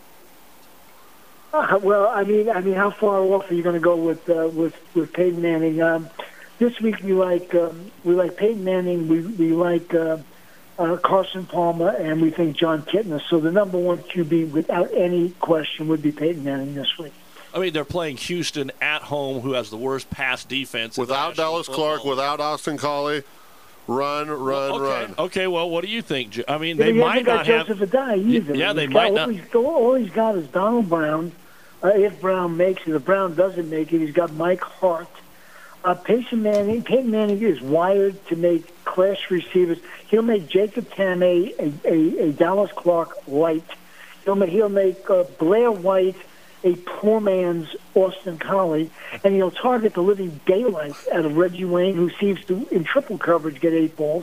Uh, well, I mean, I mean, how far off are you going to go with uh, with with Peyton Manning? Um, this week we like um, we like Peyton Manning. We we like uh, uh, Carson Palmer, and we think John Kitna. So the number one Q B, without any question, would be Peyton Manning this week. I mean, they're playing Houston at home, who has the worst pass defense. Without Dallas Clark, without Austin Collie. Run, run, well, okay. run. Okay, well, what do you think? I mean, Yeah, they he might hasn't got not have. Joseph Adai either. Yeah, they He's might got, not. All he's, all he's got is Donald Brown. Uh, if Brown makes it, if Brown doesn't make it, he's got Mike Hart. Uh, Peyton Manning, Peyton Manning is wired to make class receivers. He'll make Jacob Tamay a, a, a Dallas Clark light. He'll make, he'll make uh, Blair White a poor man's Austin Collie, and he'll target the living daylight out of Reggie Wayne, who seems to, in triple coverage, get eight balls,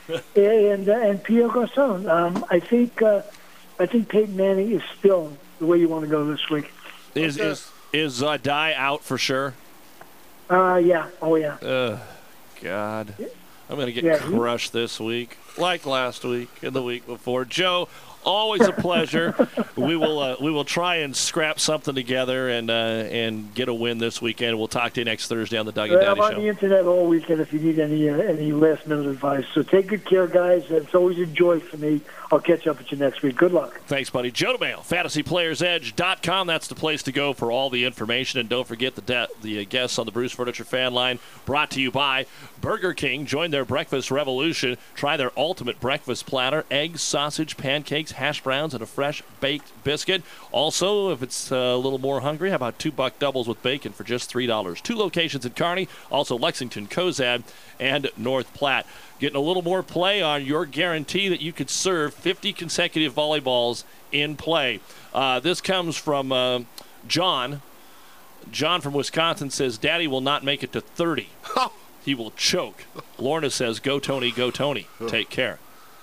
and uh, and Pierre Garçon. Um, I think uh, I think Peyton Manning is still the way you want to go this week. Is Okay. is is uh, Dye out for sure? Uh, yeah. Oh, yeah. Ugh, God, I'm gonna get Yeah, he- crushed this week, like last week and the week before. Joe, always a pleasure. we will uh, we will try and scrap something together and uh, and get a win this weekend. We'll talk to you next Thursday on the Doug and Well, I'm Daddy on Show. the internet all weekend if you need any uh, any last minute advice. So take good care, guys. It's always a joy for me. I'll catch up with you next week. Good luck. Thanks, buddy. Joe DeMail, fantasy players edge dot com. That's the place to go for all the information. And don't forget the de- the uh, guests on the Bruce Furniture Fan Line, brought to you by Burger King. Join their breakfast revolution. Try their ultimate breakfast platter: eggs, sausage, pancakes, hash browns, and a fresh baked biscuit. Also, if it's uh, a little more hungry, how about two buck doubles with bacon for just three dollars? Two locations in Kearney, also Lexington, Cozad, and North Platte. Getting a little more play on your guarantee that you could serve fifty consecutive volleyballs in play. Uh, this comes from uh, John. John from Wisconsin says, Daddy will not make it to thirty. He will choke. Lorna says, go Tony, go Tony. Take care.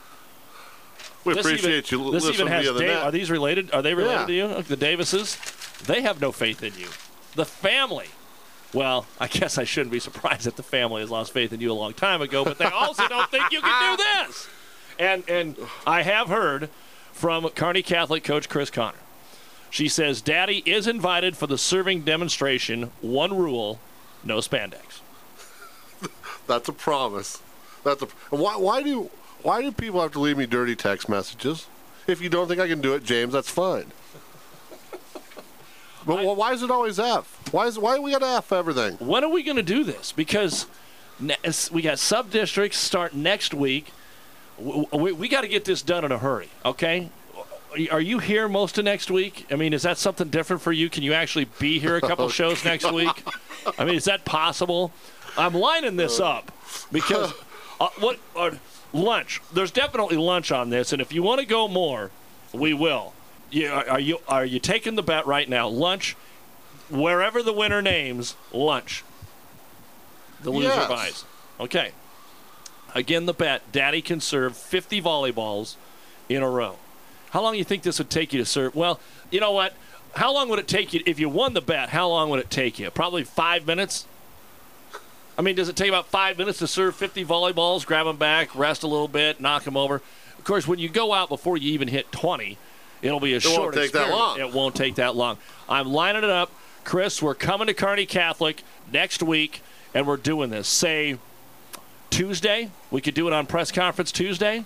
We This appreciate even, you This listening even has via the Da- net. Are these related? Are they related Yeah. to you? Like the Davises? They have no faith in you. The family. Well, I guess I shouldn't be surprised that the family has lost faith in you a long time ago, but they also don't think you can do this. And and I have heard from Kearney Catholic coach Chris Connor. She says, Daddy is invited for the serving demonstration. One rule, no spandex. That's a promise. That's a. Why? Why do? Why do people have to leave me dirty text messages? If you don't think I can do it, James, that's fine. But I, why is it always F? Why is why do we got to F everything? When are we going to do this? Because ne- we got sub districts start next week. We, we, we got to get this done in a hurry. Okay. Are you here most of next week? I mean, is that something different for you? Can you actually be here a couple Oh, shows next God. week? I mean, is that possible? I'm lining this up because uh, what uh, lunch? There's definitely lunch on this, and if you want to go more, we will. You, are you are you taking the bet right now? Lunch, wherever the winner names, lunch. The loser Yes. buys. Okay. Again, the bet: Daddy can serve fifty volleyballs in a row. How long do you think this would take you to serve? Well, you know what? how long would it take you if you won the bet? How long would it take you? Probably five minutes. I mean, does it take about five minutes to serve fifty volleyballs, grab them back, rest a little bit, knock them over? Of course, when you go out before you even hit twenty, it'll be a it short won't take experiment. that long. It won't take that long. I'm lining it up. Chris, we're coming to Kearney Catholic next week, and we're doing this. Say Tuesday. We could do it on press conference Tuesday.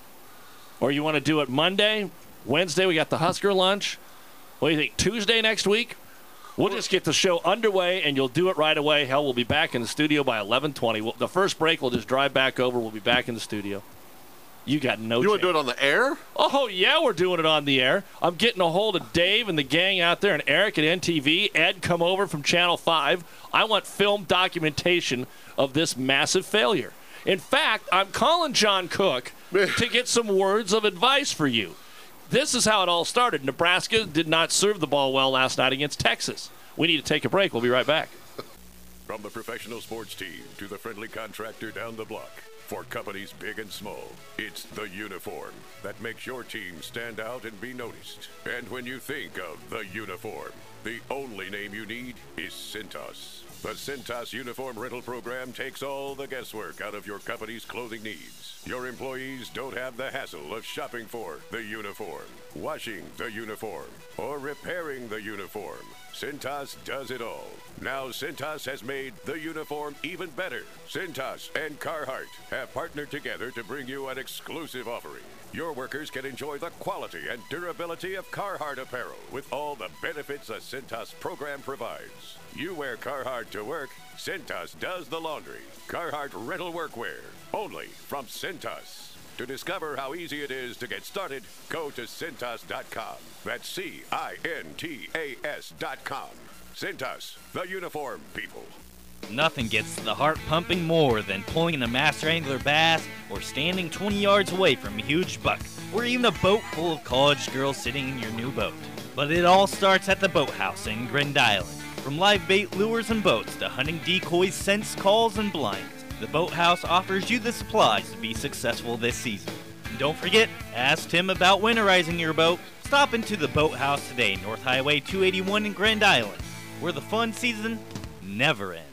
Or you want to do it Monday? Wednesday, we got the Husker lunch. What do you think? Tuesday next week? We'll just get the show underway, and you'll do it right away. Hell, we'll be back in the studio by eleven twenty. We'll, the first break, we'll just drive back over. We'll be back in the studio. You got no You chance. want to do it on the air? Oh, yeah, we're doing it on the air. I'm getting a hold of Dave and the gang out there and Eric at N T V. Ed, come over from Channel five. I want film documentation of this massive failure. In fact, I'm calling John Cook to get some words of advice for you. This is how it all started. Nebraska did not serve the ball well last night against Texas. We need to take a break. We'll be right back. From the professional sports team to the friendly contractor down the block, for companies big and small, it's the uniform that makes your team stand out and be noticed. And when you think of the uniform, the only name you need is Cintas. The Cintas uniform rental program takes all the guesswork out of your company's clothing needs. Your employees don't have the hassle of shopping for the uniform, washing the uniform, or repairing the uniform. Cintas does it all. Now Cintas has made the uniform even better. Cintas and Carhartt have partnered together to bring you an exclusive offering. Your workers can enjoy the quality and durability of Carhartt apparel with all the benefits a Cintas program provides. You wear Carhartt to work, Cintas does the laundry. Carhartt rental workwear, only from Cintas. To discover how easy it is to get started, go to Cintas dot com. That's C I N T A S dot com. Cintas, the uniform people. Nothing gets the heart pumping more than pulling a master angler bass or standing twenty yards away from a huge buck, or even a boat full of college girls sitting in your new boat. But it all starts at the Boathouse in Grand Island. From live bait lures and boats to hunting decoys, scents, calls, and blinds, the Boathouse offers you the supplies to be successful this season. And don't forget, ask Tim about winterizing your boat. Stop into the Boathouse today, North Highway two eighty-one in Grand Island, where the fun season never ends.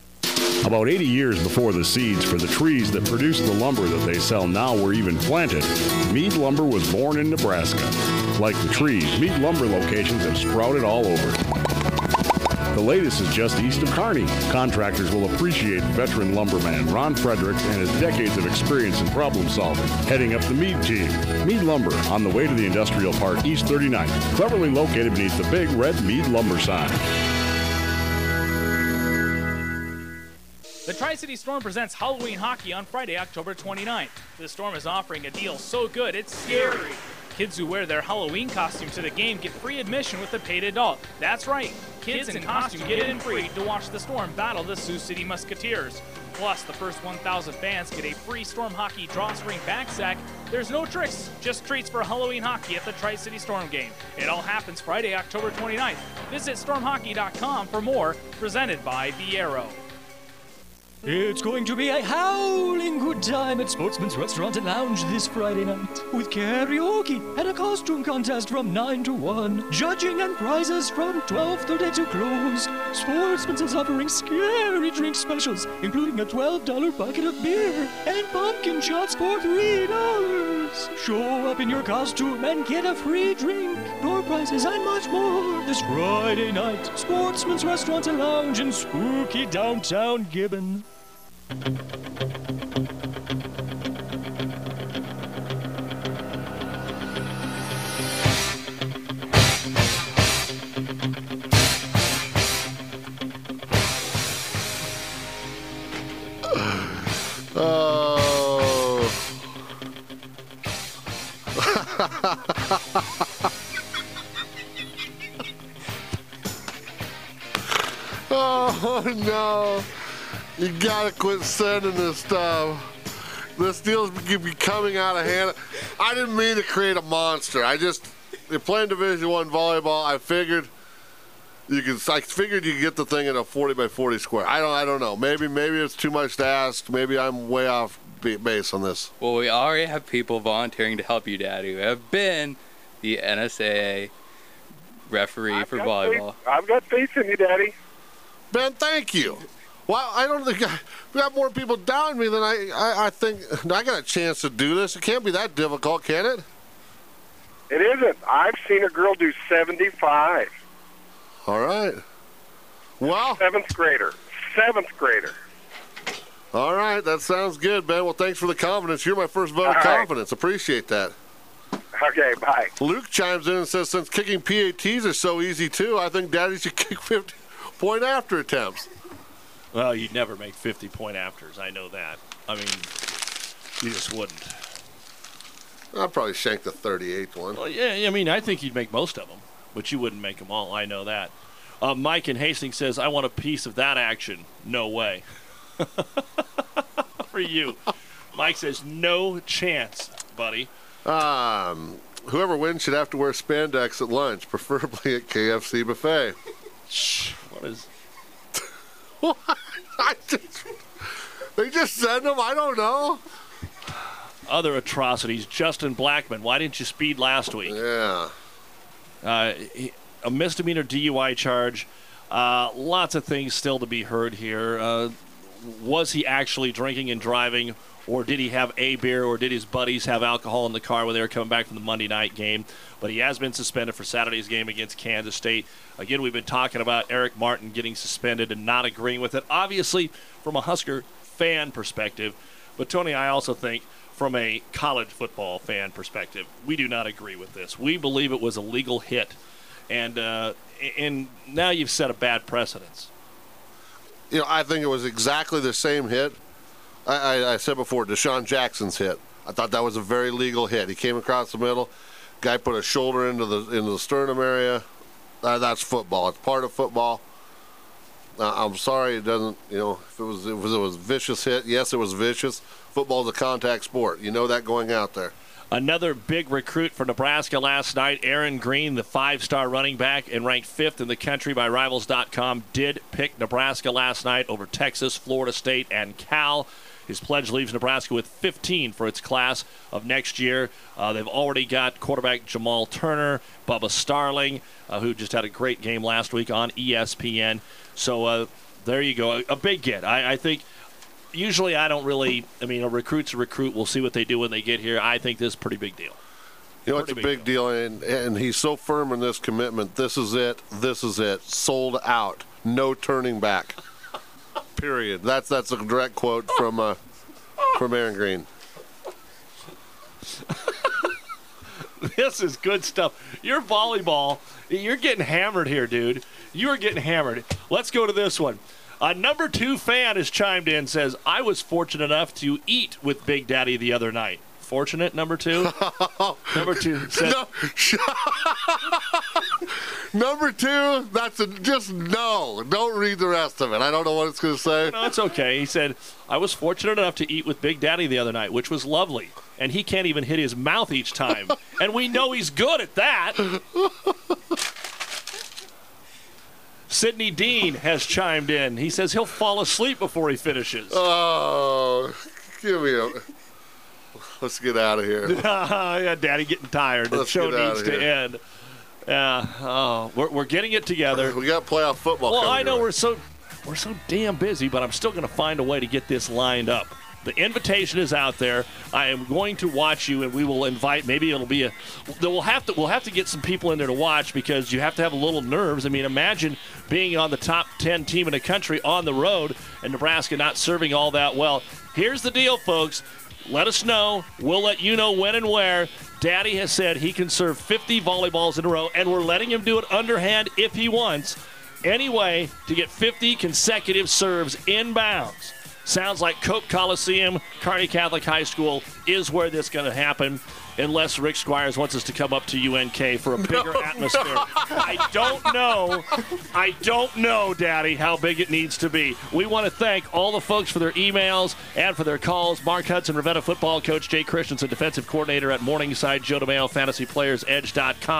About eighty years before the seeds for the trees that produce the lumber that they sell now were even planted, Mead Lumber was born in Nebraska. Like the trees, Mead Lumber locations have sprouted all over. The latest is just east of Kearney. Contractors will appreciate veteran lumberman Ron Fredericks and his decades of experience in problem solving, heading up the Mead team. Mead Lumber, on the way to the Industrial Park, East thirty-ninth, cleverly located beneath the big red Mead Lumber sign. The Tri-City Storm presents Halloween Hockey on Friday, October twenty-ninth. The Storm is offering a deal so good it's scary. Kids who wear their Halloween costume to the game get free admission with a paid adult. That's right, kids, kids in costume get in free to watch the Storm battle the Sioux City Musketeers. Plus, the first one thousand fans get a free Storm Hockey drawstring backsack. There's no tricks, just treats for Halloween hockey at the Tri-City Storm game. It all happens Friday, October twenty-ninth. Visit storm hockey dot com for more, presented by The Arrow. It's going to be a howling good time at Sportsman's Restaurant and Lounge this Friday night, with karaoke and a costume contest from nine to one, judging and prizes from twelve thirty to close. Sportsman's is offering scary drink specials, including a twelve dollar bucket of beer and pumpkin shots for three dollars. Show up in your costume and get a free drink, door prizes, and much more this Friday night. Sportsman's Restaurant and Lounge in spooky downtown Gibbon. Oh. Oh no. You gotta quit sending this stuff. This deal's becoming out of hand. I didn't mean to create a monster. I just, you're playing Division One volleyball. I figured you could. I figured you could get the thing in a forty by forty square. I don't. I don't know. Maybe. Maybe it's too much to ask. Maybe I'm way off base on this. Well, we already have people volunteering to help you, Dad, who have been the N S A A referee I've for got volleyball. Faith, I've got faith in you, Daddy. Ben, thank you. Well, I don't think I, we got more people down me than I, I, I think. I got a chance to do this. It can't be that difficult, can it? It isn't. I've seen a girl do seventy-five. All right. Well. Seventh grader. Seventh grader. All right. That sounds good, Ben. Well, thanks for the confidence. You're my first vote of All right. confidence. Appreciate that. Okay, bye. Luke chimes in and says, since kicking P A Ts are so easy, too, I think Daddy should kick fifty-point after attempts. Well, you'd never make fifty-point afters. I know that. I mean, you just wouldn't. I'll probably shank the thirty-eighth one. Well, yeah, I mean, I think you'd make most of them, but you wouldn't make them all. I know that. Uh, Mike in Hastings says, I want a piece of that action. No way. For you. Mike says, no chance, buddy. Um, whoever wins should have to wear spandex at lunch, preferably at K F C buffet. What is... I just, they just send them. I don't know. Other atrocities. Justin Blackman. Why didn't you speed last week? Yeah. Uh, a misdemeanor D U I charge. Uh, lots of things still to be heard here. Uh, was he actually drinking and driving, or did he have a beer, or did his buddies have alcohol in the car when they were coming back from the Monday night game? But he has been suspended for Saturday's game against Kansas State. Again, we've been talking about Eric Martin getting suspended and not agreeing with it, obviously from a Husker fan perspective. But, Tony, I also think from a college football fan perspective, we do not agree with this. We believe it was a legal hit, and uh, and now you've set a bad precedence. You know, I think it was exactly the same hit. I, I, I said before, Deshaun Jackson's hit. I thought that was a very legal hit. He came across the middle. Guy put a shoulder into the into the sternum area. Uh, that's football. It's part of football. Uh, I'm sorry it doesn't. You know, if it was if it was, it was a vicious hit, yes, it was vicious. Football's a contact sport. You know that going out there. Another big recruit for Nebraska last night, Aaron Green, the five-star running back and ranked fifth in the country by Rivals dot com, did pick Nebraska last night over Texas, Florida State, and Cal. His pledge leaves Nebraska with fifteen for its class of next year. Uh, they've already got quarterback Jamal Turner, Bubba Starling, uh, who just had a great game last week on E S P N. So uh, there you go. A, a big get. I, I think usually I don't really, I mean, a recruit's a recruit. We'll see what they do when they get here. I think this is a pretty big deal. You know, it's a big, big deal, deal and, and he's so firm in this commitment. This is it. This is it. Sold out. No turning back. Period. That's that's a direct quote from uh, from Aaron Green. This is good stuff. Your volleyball, you're getting hammered here, dude. You are getting hammered. Let's go to this one. A number two fan has chimed in, says, I was fortunate enough to eat with Big Daddy the other night. Fortunate, number two? Number two said, no. Number two, that's a, just no. Don't read the rest of it. I don't know what it's going to say. No, it's okay. He said, I was fortunate enough to eat with Big Daddy the other night, which was lovely. And he can't even hit his mouth each time. And we know he's good at that. Sidney Dean has chimed in. He says he'll fall asleep before he finishes. Oh, give me a... Let's get out of here. Yeah, Daddy getting tired. The Let's show needs to end. Yeah, oh, we're we're getting it together. We got playoff football. Well, I know right. we're so we're so damn busy, but I'm still going to find a way to get this lined up. The invitation is out there. I am going to watch you, and we will invite. Maybe it'll be a. We'll have to. We'll have to get some people in there to watch because you have to have a little nerves. I mean, imagine being on the top ten team in the country on the road, and Nebraska not serving all that well. Here's the deal, folks. Let us know. We'll let you know when and where. Daddy has said he can serve fifty volleyballs in a row, and we're letting him do it underhand if he wants. Anyway, to get fifty consecutive serves inbounds. Sounds like Cope Coliseum, Kearney Catholic High School is where this is going to happen, unless Rick Squires wants us to come up to U N K for a bigger no, atmosphere. No. I don't know. I don't know, Daddy, how big it needs to be. We want to thank all the folks for their emails and for their calls. Mark Hudson, Ravenna football coach, Jay Christensen, defensive coordinator at Morningside, Joe DeMeo, fantasy players edge dot com.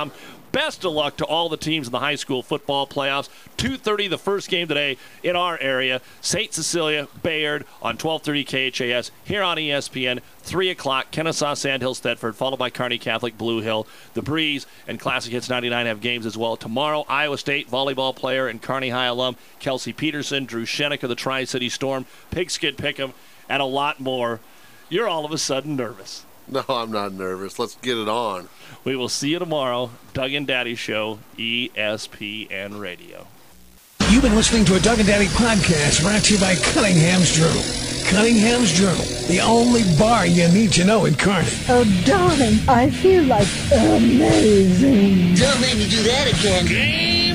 Best of luck to all the teams in the high school football playoffs. two thirty, the first game today in our area. Saint Cecilia, Bayard on twelve thirty K H A S. Here on E S P N, three o'clock, Kennesaw, Sandhills, Thedford, followed by Kearney Catholic, Blue Hill. The Breeze and Classic Hits ninety-nine have games as well. Tomorrow, Iowa State volleyball player and Kearney High alum Kelsey Peterson, Drew Shenik of the Tri-City Storm, Pigskin Pick'em, and a lot more. You're all of a sudden nervous. No, I'm not nervous. Let's get it on. We will see you tomorrow. Doug and Daddy Show, E S P N Radio. You've been listening to a Doug and Daddy podcast brought to you by Cunningham's Journal. Cunningham's Journal, the only bar you need to know in Kearney. Oh, darling, I feel like amazing. Don't make me do that again.